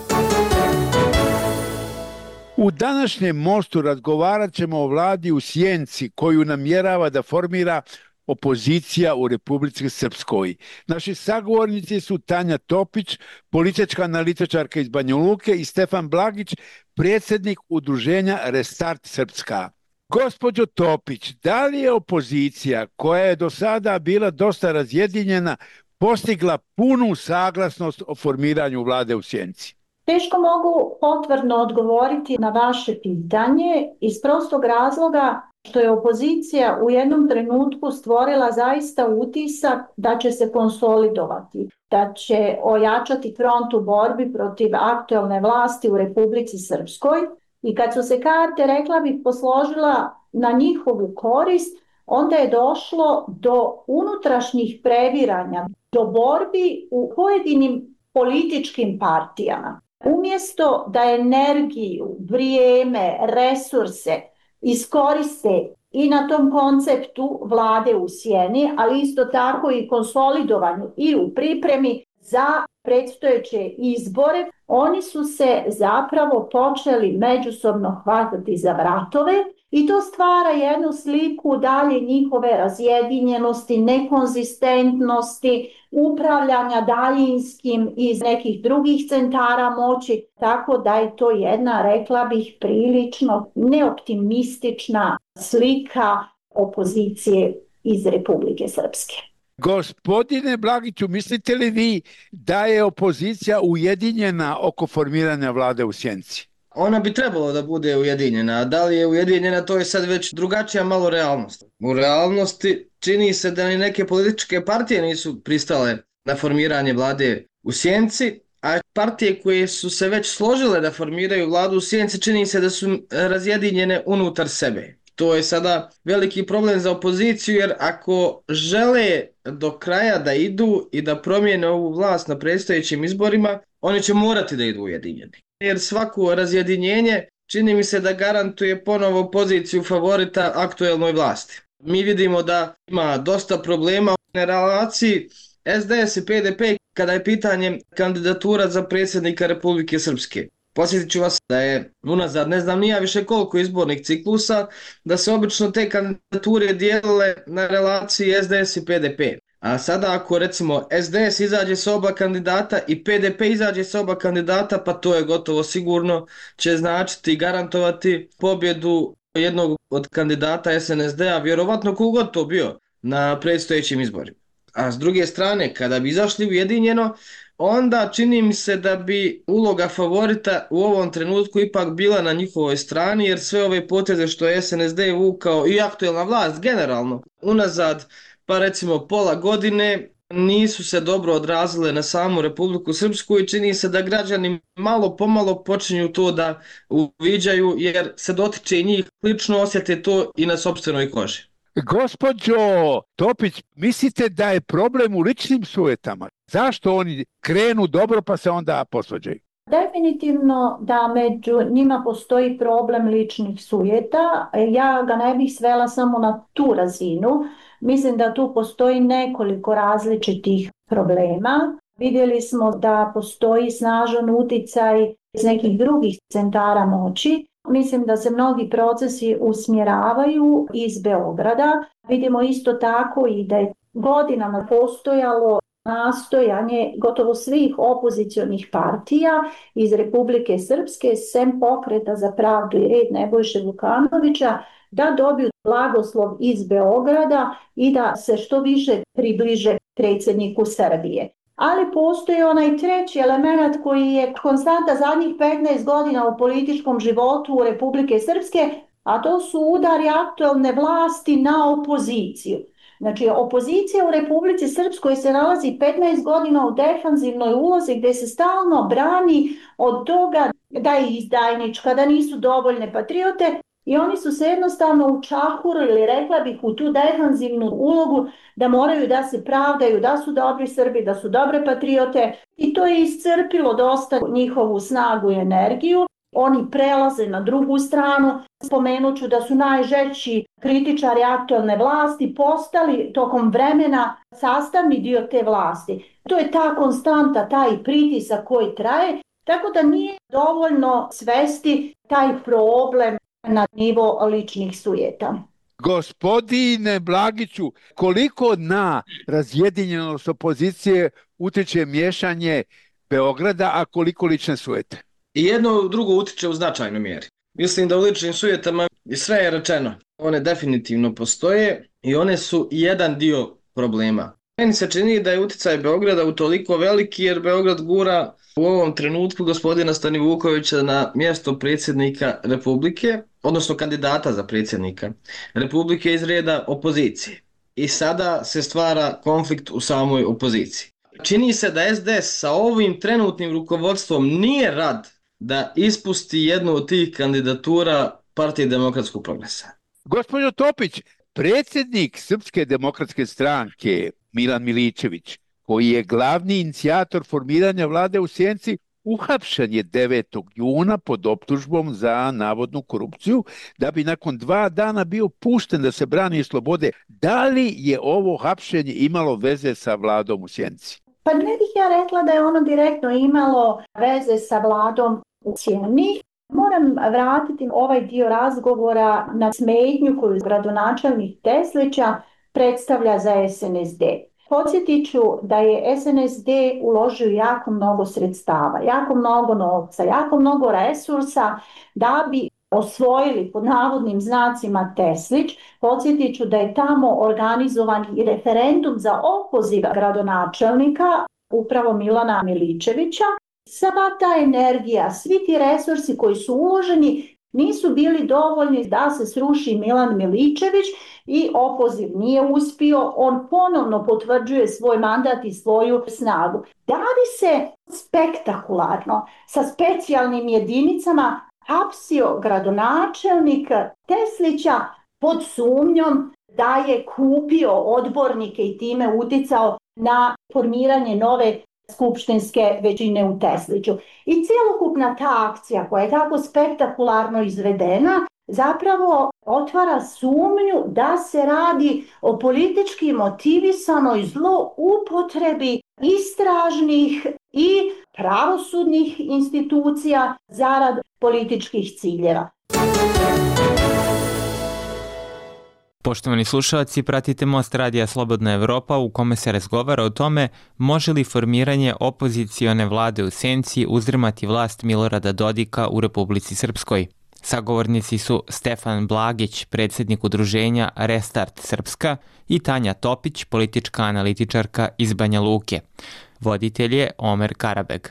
U današnjem Mostu razgovarat ćemo o vladi u sjenci koju namjerava da formira opozicija u Republici Srpskoj. Naši sagovornici su Tanja Topić, politička analitičarka iz Banja Luke i Stefan Blagić, predsjednik udruženja Restart Srpska. Gospođo Topić, da li je opozicija koja je do sada bila dosta razjedinjena postigla punu saglasnost o formiranju vlade u sjenci? Teško mogu potvrdno odgovoriti na vaše pitanje iz prostog razloga što je opozicija u jednom trenutku stvorila zaista utisak da će se konsolidovati, da će ojačati front u borbi protiv aktuelne vlasti u Republici Srpskoj i kad su se karte, rekla bih, posložila na njihovu korist, onda je došlo do unutrašnjih previranja, do borbi u pojedinim političkim partijama. Umjesto da energiju, vrijeme, resurse iskoriste i na tom konceptu vlade u sjeni, ali isto tako i konsolidovanju i u pripremi za predstojeće izbore, oni su se zapravo počeli međusobno hvatati za vratove i to stvara jednu sliku dalje njihove razjedinjenosti, nekonzistentnosti, upravljanja daljinskim iz nekih drugih centara moći, tako da je to jedna, rekla bih, prilično neoptimistična slika opozicije iz Republike Srpske. Gospodine Blagiću, mislite li vi da je opozicija ujedinjena oko formiranja vlade u sjenci? Ona bi trebalo da bude ujedinjena, a da li je ujedinjena, to je sad već drugačija malo realnost. U realnosti čini se da ni neke političke partije nisu pristale na formiranje vlade u sjenci, a partije koje su se već složile da formiraju vladu u sjenci čini se da su razjedinjene unutar sebe. To je sada veliki problem za opoziciju, jer ako žele do kraja da idu i da promijene ovu vlast na predstojećim izborima, oni će morati da idu ujedinjeni. Jer svako razjedinjenje čini mi se da garantuje ponovo poziciju favorita aktuelnoj vlasti. Mi vidimo da ima dosta problema na relaciji SDS i PDP kada je pitanje kandidatura za predsjednika Republike Srpske. Posjetit ću vas da je unazad ne znam nija više koliko izbornih ciklusa, da se obično te kandidature dijelile na relaciji SDS i PDP. A sada ako recimo SDS izađe sa oba kandidata i PDP izađe sa oba kandidata, pa to je gotovo sigurno će značiti i garantovati pobjedu jednog od kandidata SNSD-a, vjerovatno kogod to bio na predstojećim izborima. A s druge strane, kada bi izašli ujedinjeno, onda čini mi se da bi uloga favorita u ovom trenutku ipak bila na njihovoj strani, jer sve ove poteze što je SNSD vukao i aktuelna vlast generalno unazad, pa recimo pola godine, nisu se dobro odrazile na samu Republiku Srpsku i čini se da građani malo pomalo počinju to da uviđaju, jer se dotiče i njih, lično osjete to i na sopstvenoj koži. Gospođo Topić, mislite da je problem u ličnim sujetama? Zašto oni krenu dobro pa se onda posvađaju? Definitivno da među njima postoji problem ličnih sujeta. Ja ga ne bih svela samo na tu razinu. Mislim da tu postoji nekoliko različitih problema. Vidjeli smo da postoji snažan uticaj iz nekih drugih centara moći. Mislim da se mnogi procesi usmjeravaju iz Beograda. Vidimo isto tako i da je godinama postojalo nastojanje gotovo svih opozicionih partija iz Republike Srpske, sem Pokreta za pravdu i red Nebojše Vukanovića, da dobiju blagoslov iz Beograda i da se što više približe predsjedniku Srbije. Ali postoji onaj treći element koji je konstanta zadnjih 15 godina u političkom životu Republike Srpske, a to su udari aktuelne vlasti na opoziciju. Znači, opozicija u Republici Srpskoj se nalazi 15 godina u defanzivnoj ulozi gdje se stalno brani od toga da je izdajnička, da nisu dovoljne patriote i oni su se jednostavno učahurili, rekla bih, u tu defanzivnu ulogu da moraju da se pravdaju, da su dobri Srbi, da su dobre patriote i to je iscrpilo dosta njihovu snagu i energiju. Oni prelaze na drugu stranu. Spomenut ću da su najžešći kritičari aktuelne vlasti postali tokom vremena sastavni dio te vlasti. To je ta konstanta, taj pritisak koji traje, tako da nije dovoljno svesti taj problem na nivo ličnih sujeta. Gospodine Blagiću, koliko na razjedinjenost opozicije utječe miješanje Beograda, a koliko lične sujete? I jedno drugo utiče u značajnoj mjeri. Mislim da u ličnim sujetama sve je rečeno. One definitivno postoje i one su jedan dio problema. Meni se čini da je uticaj Beograda utoliko veliki jer Beograd gura u ovom trenutku gospodina Stanivukovića na mjesto predsjednika Republike, odnosno kandidata za predsjednika Republike iz reda opozicije. I sada se stvara konflikt u samoj opoziciji. Čini se da SDS sa ovim trenutnim rukovodstvom nije rad da ispusti jednu od tih kandidatura Partije demokratskog progresa. Gospođo Topić, predsjednik Srpske demokratske stranke Milan Miličević, koji je glavni inicijator formiranja vlade u Sjenici, uhapšen je 9. juna pod optužbom za navodnu korupciju, da bi nakon 2 dana bio pušten da se brani slobode. Da li je ovo hapšenje imalo veze sa vladom u Sjenici? Pa ne bih ja rekla da je ono direktno imalo veze sa vladom u Sjeni. Moram vratiti ovaj dio razgovora na smetnju koju gradonačelnik Teslića predstavlja za SNSD. Podsjetit ću da je SNSD uložio jako mnogo sredstava, jako mnogo novca, jako mnogo resursa da bi osvojili pod navodnim znacima Teslić. Podsjetit ću da je tamo organizovan i referendum za opoziv gradonačelnika, upravo Milana Miličevića. Sva ta energija, svi ti resursi koji su uloženi nisu bili dovoljni da se sruši Milan Miličević i opoziv nije uspio. On ponovno potvrđuje svoj mandat i svoju snagu. Da bi se spektakularno sa specijalnim jedinicama hapsio gradonačelnik Teslića pod sumnjom da je kupio odbornike i time uticao na formiranje nove skupštinske većine u Tesliću. I cjelokupna ta akcija koja je tako spektakularno izvedena zapravo otvara sumnju da se radi o politički motivisanoj zloupotrebi istražnih i pravosudnih institucija zarad političkih ciljeva. Poštovani slušalci, pratite Most radija Slobodna Evropa u kome se razgovara o tome može li formiranje opozicione vlade u senci uzdrmati vlast Milorada Dodika u Republici Srpskoj. Sagovornici su Stefan Blagić, predsjednik udruženja Restart Srpska, i Tanja Topić, politička analitičarka iz Banja Luke. Voditelj je Omer Karabeg.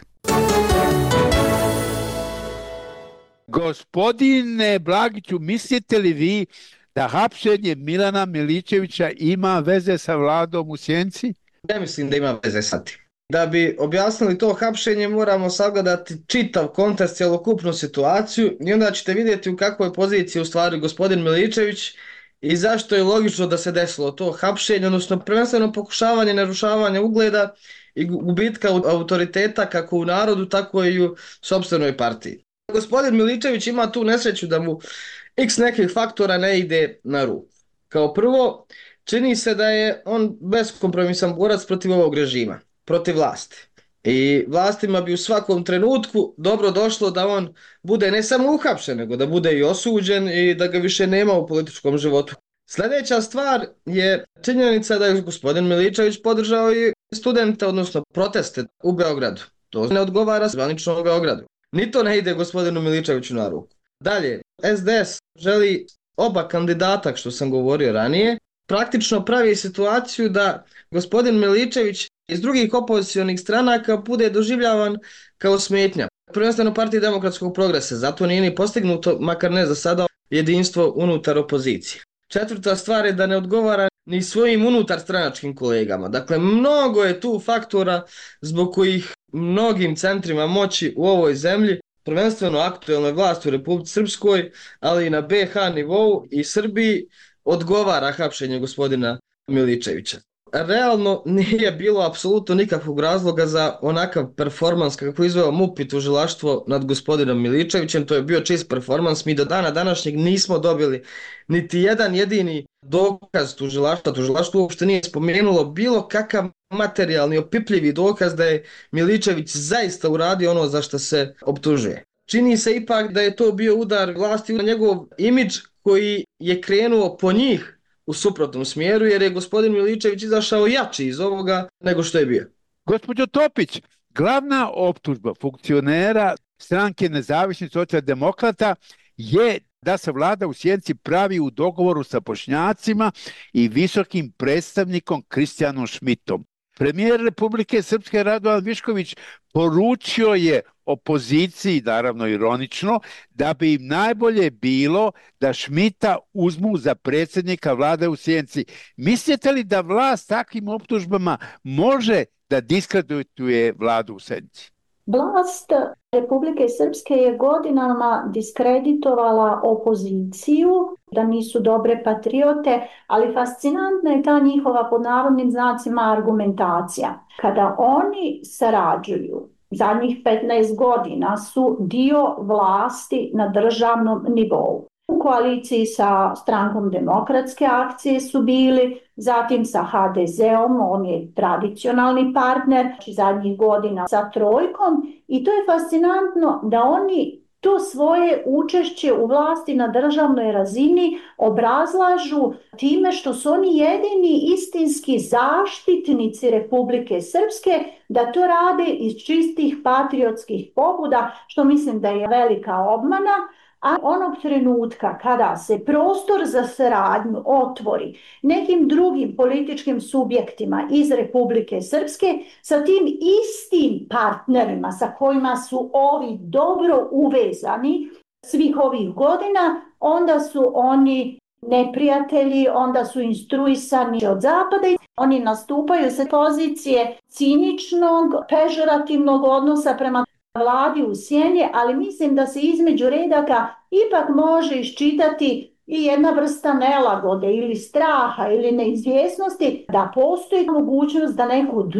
Gospodine Blagiću, mislite li vi da hapšenje Milana Miličevića ima veze sa vladom u sjenci? Ne mislim da ima veze sa tim. Da bi objasnili to hapšenje moramo sagledati čitav kontekst, cjelokupnu situaciju i onda ćete vidjeti u kakvoj poziciji u stvari gospodin Miličević i zašto je logično da se desilo to hapšenje, odnosno prvenstveno pokušavanje narušavanja ugleda i gubitka autoriteta kako u narodu, tako i u sopstvenoj partiji. Gospodin Miličević ima tu nesreću da mu x nekih faktora ne ide na ruku. Kao prvo, čini se da je on beskompromisan borac protiv ovog režima, protiv vlasti. I vlastima bi u svakom trenutku dobro došlo da on bude ne samo uhapšen, nego da bude i osuđen i da ga više nema u političkom životu. Sljedeća stvar je činjenica da je gospodin Miličević podržao i studente, odnosno proteste u Beogradu. To ne odgovara zvanično u Beogradu. Ni to ne ide gospodinu Miličeviću na ruku. Dalje, SDS želi oba kandidata, što sam govorio ranije, praktično pravi situaciju da gospodin Miličević iz drugih opozicionih stranaka bude doživljavan kao smetnja. Prvenstveno Partiji demokratskog progresa, zato nije ni postignuto, makar ne za sada, jedinstvo unutar opozicije. Četvrta stvar je da ne odgovara ni svojim unutar stranačkim kolegama. Dakle, mnogo je tu faktora zbog kojih mnogim centrima moći u ovoj zemlji, prvenstveno aktuelnoj vlasti u Republici Srpskoj, ali i na BiH nivou i Srbiji, odgovara hapšenje gospodina Miličevića. Realno nije bilo apsolutno nikakvog razloga za onakav performans kako je izveo MUP i tužilaštvo nad gospodinom Miličevićem. To je bio čist performans. Mi do dana današnjeg nismo dobili niti jedan jedini dokaz tužilaštva. Tužilaštvo uopšte nije spomenulo bilo kakav materijalni opipljivi dokaz da je Miličević zaista uradio ono za što se optužuje. Čini se ipak da je to bio udar vlasti na njegov imidž koji je krenuo po njih u suprotnom smjeru, jer je gospodin Miličević izašao jači iz ovoga nego što je bio. Gospođo Topić, glavna optužba funkcionera stranke Nezavisnih socijaldemokrata je da se vlada u sjenci pravi u dogovoru sa Bošnjacima i visokim predstavnikom Kristijanom Šmitom. Premijer Republike Srpske Radovan Višković poručio je opoziciji, naravno ironično, da bi im najbolje bilo da Šmita uzmu za predsjednika vlade u sjenci. Mislite li da vlast takvim optužbama može da diskredituje vladu u sjenci? Vlast Republike Srpske je godinama diskreditovala opoziciju, da nisu dobre patriote, ali fascinantna je ta njihova pod navodnim znacima argumentacija. Kada oni sarađuju, zadnjih 15 godina su dio vlasti na državnom nivou. U koaliciji sa strankom Demokratske akcije su bili, zatim sa HDZ-om, on je tradicionalni partner, zadnjih godina sa Trojkom, i to je fascinantno da oni to svoje učešće u vlasti na državnoj razini obrazlažu time što su oni jedini istinski zaštitnici Republike Srpske, da to rade iz čistih patriotskih pobuda, što mislim da je velika obmana. A onog trenutka kada se prostor za saradnju otvori nekim drugim političkim subjektima iz Republike Srpske, sa tim istim partnerima sa kojima su ovi dobro uvezani svih ovih godina, onda su oni neprijatelji, onda su instruisani od zapada i oni nastupaju sa pozicije ciničnog, pežorativnog odnosa prema vladi u sjeni, ali mislim da se između redaka ipak može iščitati i jedna vrsta nelagode ili straha ili neizvjesnosti da postoji mogućnost da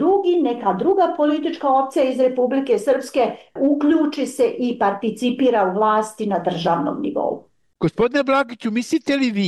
neka druga politička opcija iz Republike Srpske uključi se i participira u vlasti na državnom nivou. Gospodine Blagiću, mislite li vi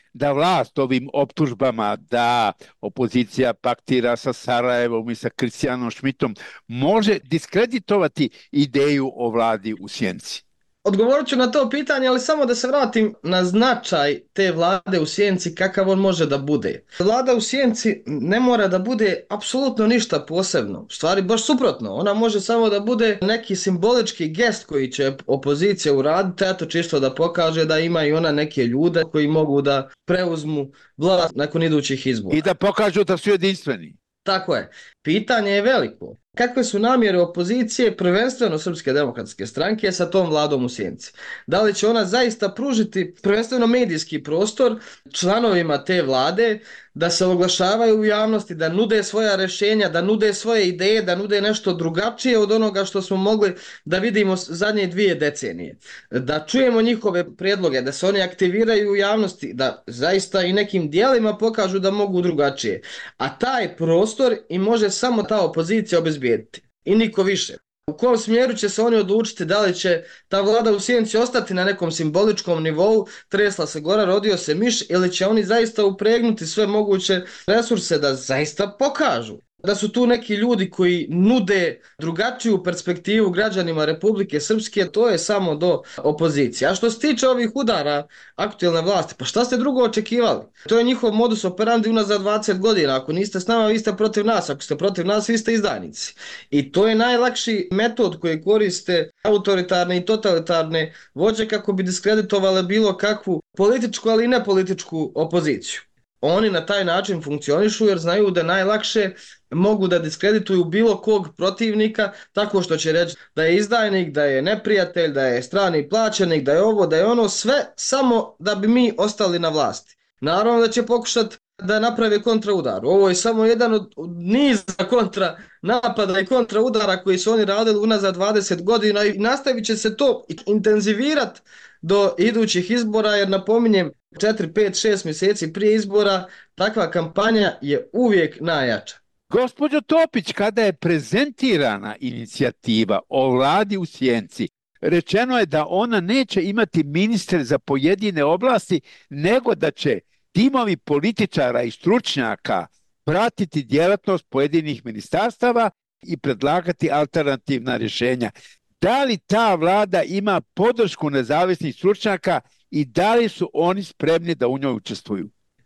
da vlast ovim optužbama da opozicija paktira sa Sarajevom i sa Kristijanom Šmitom može diskreditovati ideju o vladi u sjeni? Odgovorit ću na to pitanje, ali samo da se vratim na značaj te vlade u sjenci, kakav on može da bude. Vlada u sjenci ne mora da bude apsolutno ništa posebno. U stvari, baš suprotno. Ona može samo da bude neki simbolički gest koji će opozicija uraditi, eto čisto da pokaže da ima i ona neke ljude koji mogu da preuzmu vlast nakon idućih izbora. I da pokažu da su jedinstveni. Tako je. Pitanje je veliko. Kakve su namjere opozicije, prvenstveno Srpske demokratske stranke, sa tom vladom u sjenci? Da li će ona zaista pružiti prvenstveno medijski prostor članovima te vlade da se oglašavaju u javnosti, da nude svoja rješenja, da nude svoje ideje, da nude nešto drugačije od onoga što smo mogli da vidimo zadnje 2 decenije? Da čujemo njihove prijedloge, da se oni aktiviraju u javnosti, da zaista i nekim dijelima pokažu da mogu drugačije. A taj prostor i može samo ta opozicija obezbijediti. I niko više. U kom smjeru će se oni odlučiti, da li će ta vlada u sjenci ostati na nekom simboličkom nivou, tresla se gora, rodio se miš, ili će oni zaista upregnuti sve moguće resurse da zaista pokažu da su tu neki ljudi koji nude drugačiju perspektivu građanima Republike Srpske, to je samo do opozicije. A što se tiče ovih udara aktuelne vlasti, pa šta ste drugo očekivali? To je njihov modus operandi unazad 20 godina. Ako niste s nama, vi ste protiv nas. Ako ste protiv nas, vi ste izdajnici. I to je najlakši metod koji koriste autoritarne i totalitarne vođe kako bi diskreditovale bilo kakvu političku, ali i nepolitičku opoziciju. Oni na taj način funkcionišu jer znaju da najlakše mogu da diskredituju bilo kog protivnika tako što će reći da je izdajnik, da je neprijatelj, da je strani plaćenik, da je ovo, da je ono, sve samo da bi mi ostali na vlasti. Naravno da će pokušati da naprave kontraudar. Ovo je samo jedan od niza kontra napada i kontraudara koji su oni radili unazad 20 godina i nastavit će se to intenzivirati do idućih izbora, jer napominjem 4, 5, 6 mjeseci prije izbora takva kampanja je uvijek najjača. Gospođo Topić, kada je prezentirana inicijativa o vladi u sjenci, rečeno je da ona neće imati ministre za pojedine oblasti, nego da će timovi političara i stručnjaka pratiti djelatnost pojedinih ministarstava i predlagati alternativna rješenja. Da li ta vlada ima podršku nezavisnih stručnjaka i da li su oni spremni da u njoj učestvuju?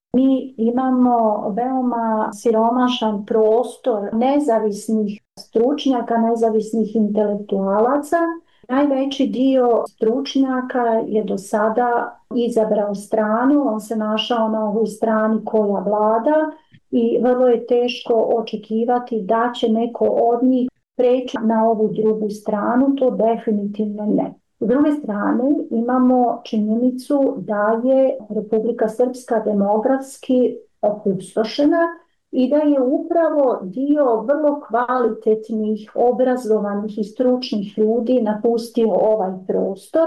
Mi imamo veoma siromašan prostor nezavisnih stručnjaka, nezavisnih intelektualaca. Najveći dio stručnjaka je do sada izabrao stranu, on se našao na ovoj strani koja vlada i vrlo je teško očekivati da će neko od njih preći na ovu drugu stranu, to definitivno ne. S druge strane imamo činjenicu da je Republika Srpska demografski opustošena i da je upravo dio vrlo kvalitetnih, obrazovanih i stručnih ljudi napustio ovaj prostor.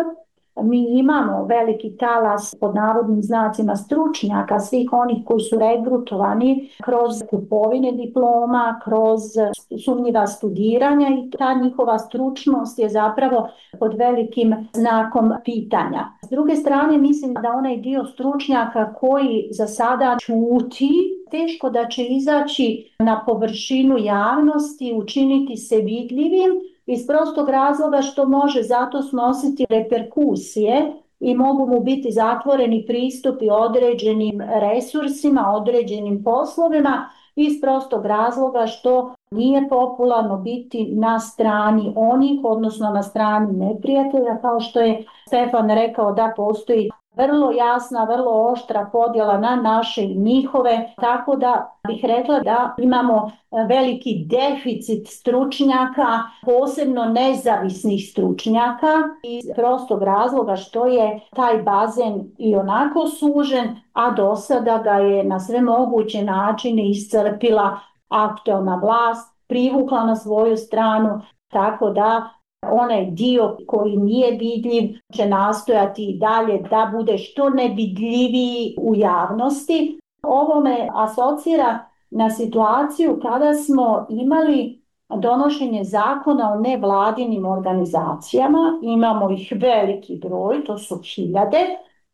Mi imamo veliki talas pod navodnim znacima stručnjaka, svih onih koji su regrutovani kroz kupovine diploma, kroz sumnjiva studiranja i ta njihova stručnost je zapravo pod velikim znakom pitanja. S druge strane, mislim da onaj dio stručnjaka koji za sada ćuti, teško da će izaći na površinu javnosti, učiniti se vidljivim, iz prostog razloga što može zato snositi reperkusije i mogu mu biti zatvoreni pristupi određenim resursima, određenim poslovima, iz prostog razloga što nije popularno biti na strani onih, odnosno na strani neprijatelja, kao što je Stefan rekao da postoji vrlo jasna, vrlo oštra podjela na naše i njihove, tako da bih rekla da imamo veliki deficit stručnjaka, posebno nezavisnih stručnjaka, iz prostog razloga što je taj bazen i onako sužen, a do sada ga je na sve moguće načine iscrpila aktuelna vlast, privukla na svoju stranu, tako da onaj dio koji nije vidljiv će nastojati i dalje da bude što nevidljiviji u javnosti. Ovo me asocira na situaciju kada smo imali donošenje zakona o nevladinim organizacijama, imamo ih veliki broj, to su 1000,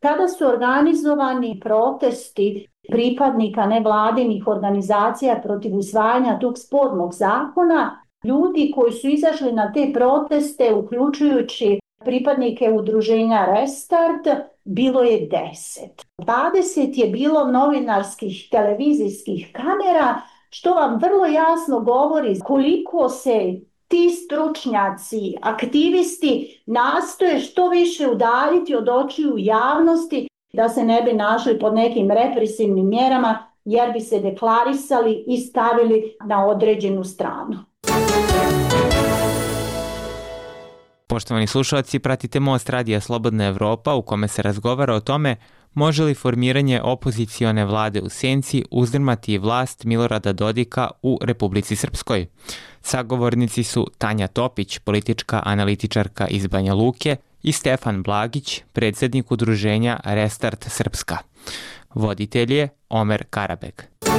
Kada su organizovani protesti pripadnika nevladinih organizacija protiv usvajanja tog spornog zakona, ljudi koji su izašli na te proteste, uključujući pripadnike udruženja Restart, bilo je 10. 20 je bilo novinarskih televizijskih kamera, što vam vrlo jasno govori koliko se ti stručnjaci, aktivisti nastoje što više udaljiti od očiju javnosti da se ne bi našli pod nekim represivnim mjerama jer bi se deklarisali i stavili na određenu stranu. Poštovani slušalci, pratite Most radija Slobodna Evropa u kome se razgovara o tome može li formiranje opozicione vlade u senci uzdrmati vlast Milorada Dodika u Republici Srpskoj. Sagovornici su Tanja Topić, politička analitičarka iz Banja Luke, i Stefan Blagić, predsjednik udruženja Restart Srpska. Voditelj je Omer Karabeg.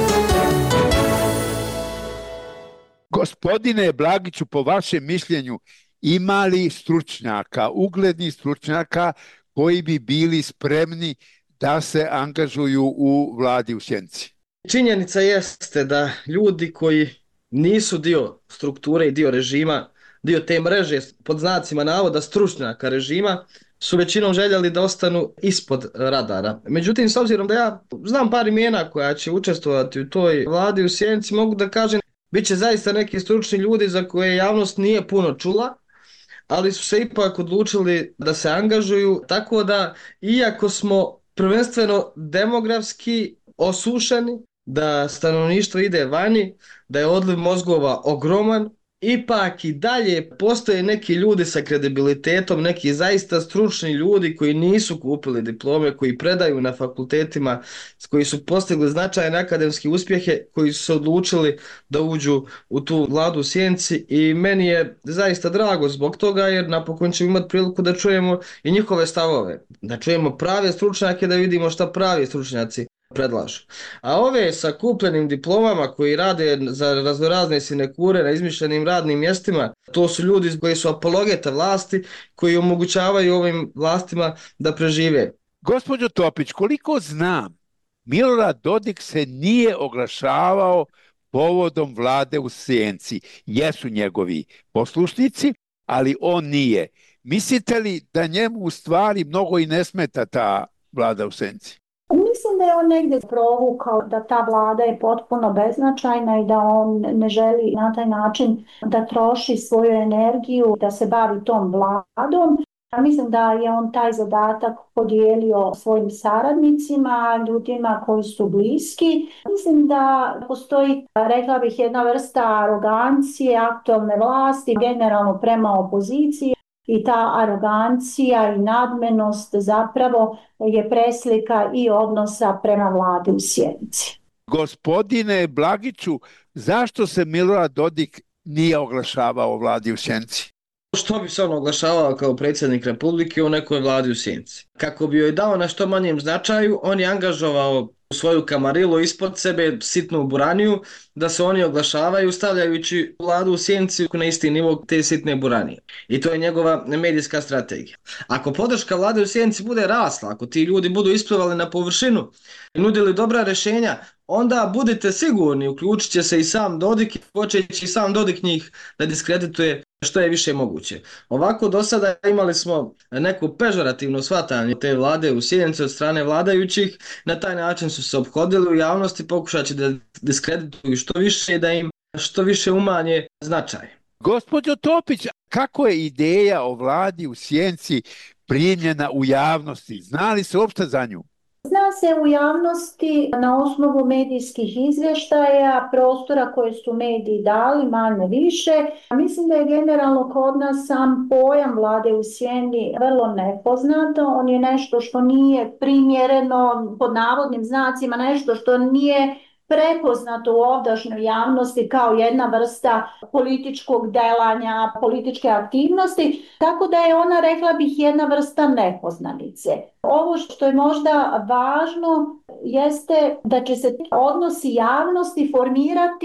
Gospodine Blagiću, po vašem mišljenju, ima li stručnjaka, uglednih stručnjaka koji bi bili spremni da se angažuju u vladi u senci? Činjenica jeste da ljudi koji nisu dio strukture i dio režima, dio te mreže pod znacima navoda stručnjaka režima, su većinom željeli da ostanu ispod radara. Međutim, s obzirom da ja znam par imena koja će učestvovati u toj vladi u senci, mogu da kažem bit će zaista neki stručni ljudi za koje javnost nije puno čula, ali su se ipak odlučili da se angažuju, tako da iako smo prvenstveno demografski osušeni, da stanovništvo ide vani, da je odliv mozgova ogroman, ipak i dalje postoje neki ljudi sa kredibilitetom, neki zaista stručni ljudi koji nisu kupili diplome, koji predaju na fakultetima, koji su postigli značajne akademske uspjehe, koji su se odlučili da uđu u tu vladu u senci i meni je zaista drago zbog toga jer napokon ćemo imati priliku da čujemo i njihove stavove, da čujemo prave stručnjake, da vidimo šta pravi stručnjaci predlažu. A ove sa kupljenim diplomama koji rade za raznorazne sinekure na izmišljenim radnim mjestima, to su ljudi koji su apologeta vlasti, koji omogućavaju ovim vlastima da prežive. Gospođo Topić, koliko znam, Milorad Dodik se nije oglašavao povodom vlade u senci. Jesu njegovi poslušnici, ali on nije. Mislite li da njemu u stvari mnogo i ne smeta ta vlada u senci? Mislim da je on negdje provukao da ta vlada je potpuno beznačajna i da on ne želi na taj način da troši svoju energiju, da se bavi tom vladom. Mislim da je on taj zadatak podijelio svojim saradnicima, ljudima koji su bliski. Mislim da postoji, rekla bih, jedna vrsta arogancije aktualne vlasti, generalno prema opoziciji. I ta arogancija i nadmenost zapravo je preslika i odnosa prema vladi u senci. Gospodine Blagiću, zašto se Milorad Dodik nije oglašavao o vladi u senci? Što bi se on oglašavao kao predsjednik Republike u nekoj vladi u senci? Kako bi joj dao na što manjem značaju, on je angažovao u svoju kamarilu ispod sebe sitnu buraniju da se oni oglašavaju stavljajući vladu u senci na isti nivo te sitne buranije. I to je njegova medijska strategija. Ako podrška vlade u senci bude rasla, ako ti ljudi budu isplivali na površinu i nudili dobra rješenja, onda budite sigurni, uključit će se i sam Dodik i počeći i sam Dodik njih da diskredituje što je više moguće. Ovako do sada imali smo neko pežorativno shvatanje te vlade u senci od strane vladajućih, na taj način su se ophodili u javnosti pokušajući da diskredituju što više i da im što više umanje značaj. Gospođo Topić, kako je ideja o vladi u senci primljena u javnosti? Zna li se uopšte za nju? Zna se u javnosti na osnovu medijskih izvještaja, prostora koje su mediji dali, manje više. Mislim da je generalno kod nas sam pojam vlade u sjeni vrlo nepoznato. On je nešto što nije primjereno, pod navodnim znacima, nešto što nije prepoznato u ovdašnjoj javnosti kao jedna vrsta političkog delanja, političke aktivnosti, tako da je ona, rekla bih, jedna vrsta nepoznanice. Ovo što je možda važno jeste da će se odnosi javnosti formirati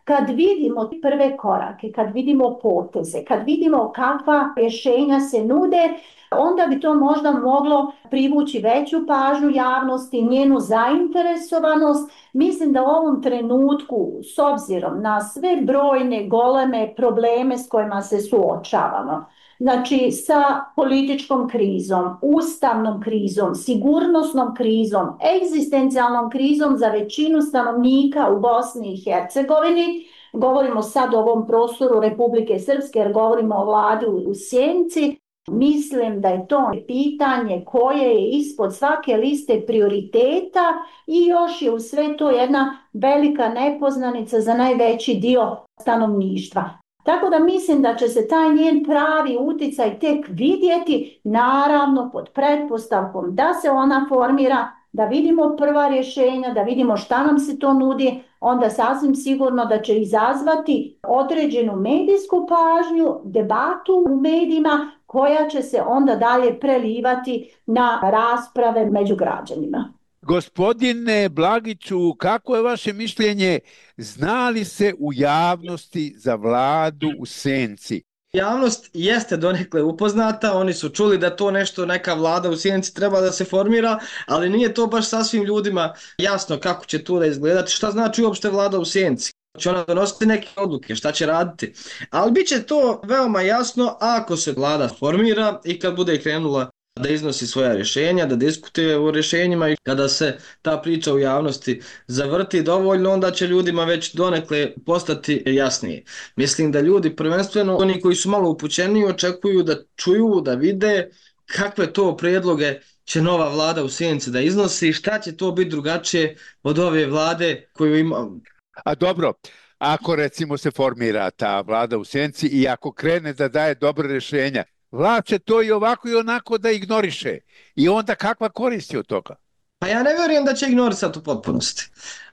Kad vidimo prve korake, kad vidimo poteze, kad vidimo kakva rješenja se nude, onda bi to možda moglo privući veću pažnju javnosti, njenu zainteresovanost. Mislim da u ovom trenutku, s obzirom na sve brojne goleme probleme s kojima se suočavamo, znači sa političkom krizom, ustavnom krizom, sigurnosnom krizom, egzistencijalnom krizom za većinu stanovnika u Bosni i Hercegovini, govorimo sad o ovom prostoru Republike Srpske jer govorimo o vladi u Sjenici, mislim da je to pitanje koje je ispod svake liste prioriteta i još je u sve to jedna velika nepoznanica za najveći dio stanovništva. Tako da mislim da će se taj njen pravi uticaj tek vidjeti, naravno pod pretpostavkom da se ona formira, da vidimo prva rješenja, da vidimo šta nam se to nudi, onda sasvim sigurno da će izazvati određenu medijsku pažnju, debatu u medijima koja će se onda dalje prelivati na rasprave među građanima. Gospodine Blagiću, kako je vaše mišljenje, zna li se u javnosti za vladu u senci? Javnost jeste donekle upoznata, oni su čuli da to nešto, neka vlada u Sjenici treba da se formira, ali nije to baš sasvim ljudima jasno kako će to da izgledati, šta znači uopšte vlada u Sjenici. Će ona donositi neke odluke, šta će raditi. Ali bit će to veoma jasno ako se vlada formira i kad bude krenula da iznosi svoja rješenja, da diskutuje o rješenjima i kada se ta priča u javnosti zavrti dovoljno, onda će ljudima već donekle postati jasnije. Mislim da ljudi, prvenstveno oni koji su malo upućeni, očekuju da čuju, da vide kakve to prijedloge će nova vlada u Sjenici da iznosi, šta će to biti drugačije od ove vlade koju imamo. A dobro, ako recimo se formira ta vlada u Sjenici i ako krene da daje dobre rješenja, vlad će to i ovako i onako da ignoriše. I onda kakva koristi od toga? Pa ja ne vjerujem da će ignorisati u potpunosti.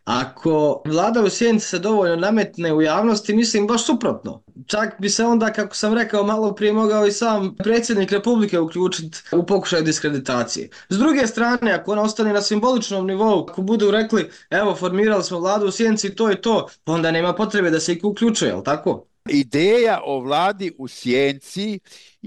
Ako vlada u Sjenici se dovoljno nametne u javnosti, mislim baš suprotno. Čak bi se onda, kako sam rekao malo prije, mogao i sam predsjednik Republike uključiti u pokušaj diskreditacije. S druge strane, ako ona ostane na simboličnom nivou, ako budu rekli, evo formirali smo vladu u Sjenici, to je to, onda nema potrebe da se ih uključuje, jel tako? Ideja o vladi u Sjenici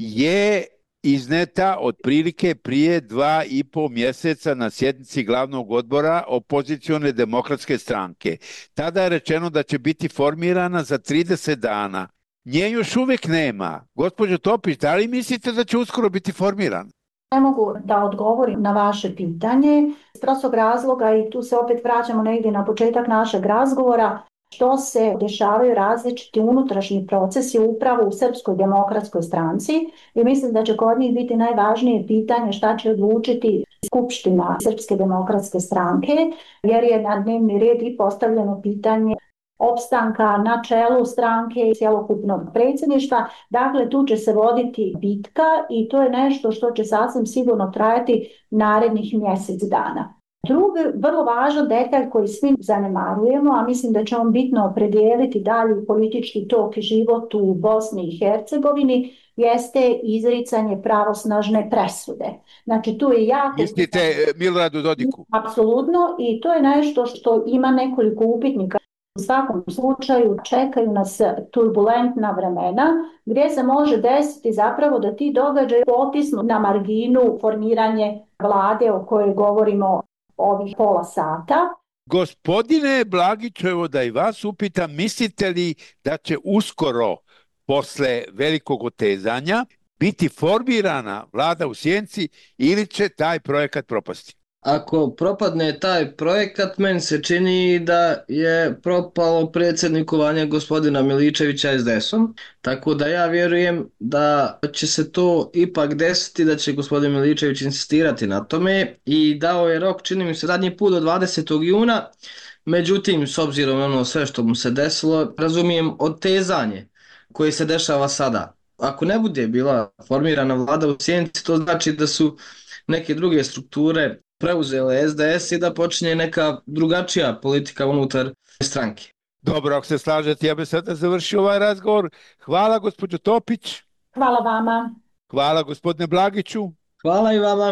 je izneta otprilike prije 2,5 mjeseca na sjednici glavnog odbora opozicione demokratske stranke. Tada je rečeno da će biti formirana za 30 dana. Nje još uvijek nema. Gospođo Topić, da li mislite da će uskoro biti formirana? Ne mogu da odgovorim na vaše pitanje. Iz prostog razloga, i tu se opet vraćamo negdje na početak našeg razgovora, što se dešavaju različiti unutrašnji procesi upravo u Srpskoj demokratskoj stranci i mislim da će kod njih biti najvažnije pitanje šta će odlučiti Skupština Srpske demokratske stranke, jer je na dnevni red i postavljeno pitanje opstanka na čelu stranke i cjelokupnog predsjedništva. Dakle, tu će se voditi bitka i to je nešto što će sasvim sigurno trajati narednih mjesec dana. Drugi vrlo važan detalj koji svi zanemarujemo, a mislim da će on bitno opredijeliti dalje politički tok i život u Bosni i Hercegovini, jeste izricanje pravosnažne presude. Znači tu je jako... Mislite Miloradu Dodiku? Apsolutno, i to je nešto što ima nekoliko upitnika. U svakom slučaju čekaju nas turbulentna vremena gdje se može desiti zapravo da ti događaji potisnu na marginu formiranje vlade o kojoj govorimo ovih pola sata. Gospodine Blagiću, evo da i vas upitam, mislite li da će uskoro, posle velikog otezanja, biti formirana vlada u Sjenici ili će taj projekat propasti? Ako propadne taj projekat, meni se čini da je propalo predsjednikovanje gospodina Miličevića SDS-om, tako da ja vjerujem da će se to ipak desiti, da će gospodin Miličević insistirati na tome i dao je rok, čini mi se, zadnji put do 20. juna, međutim, s obzirom na ono sve što mu se desilo, razumijem otezanje koje se dešava sada. Ako ne bude bila formirana vlada u Sjenici, to znači da su neke druge strukture preuzele SDS i da počinje neka drugačija politika unutar stranke. Dobro, ako se slažete, ja bih sada završio ovaj razgovor. Hvala gospođo Topić. Hvala vama. Hvala gospodine Blagiću. Hvala i vama.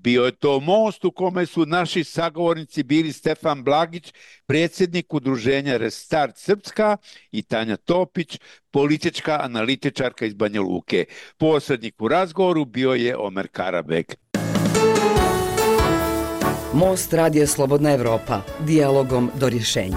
Bio je to most u kome su naši sagovornici bili Stefan Blagić, predsjednik udruženja Restart Srpska, i Tanja Topić, politička analitičarka iz Banja Luke. Posrednik u razgovoru bio je Omer Karabek. Most Radija Slobodna Evropa. Dijalogom do rješenja.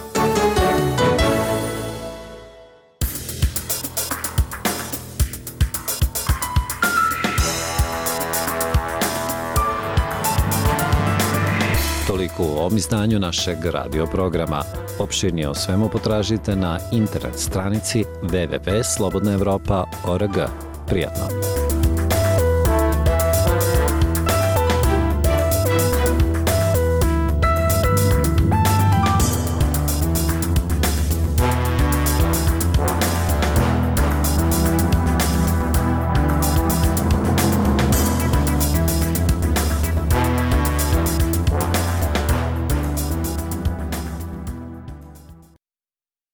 Toliko u ovom izdanju našeg radioprograma. Opširnije o svemu potražite na internet stranici www.slobodnaevropa.org. Prijatno!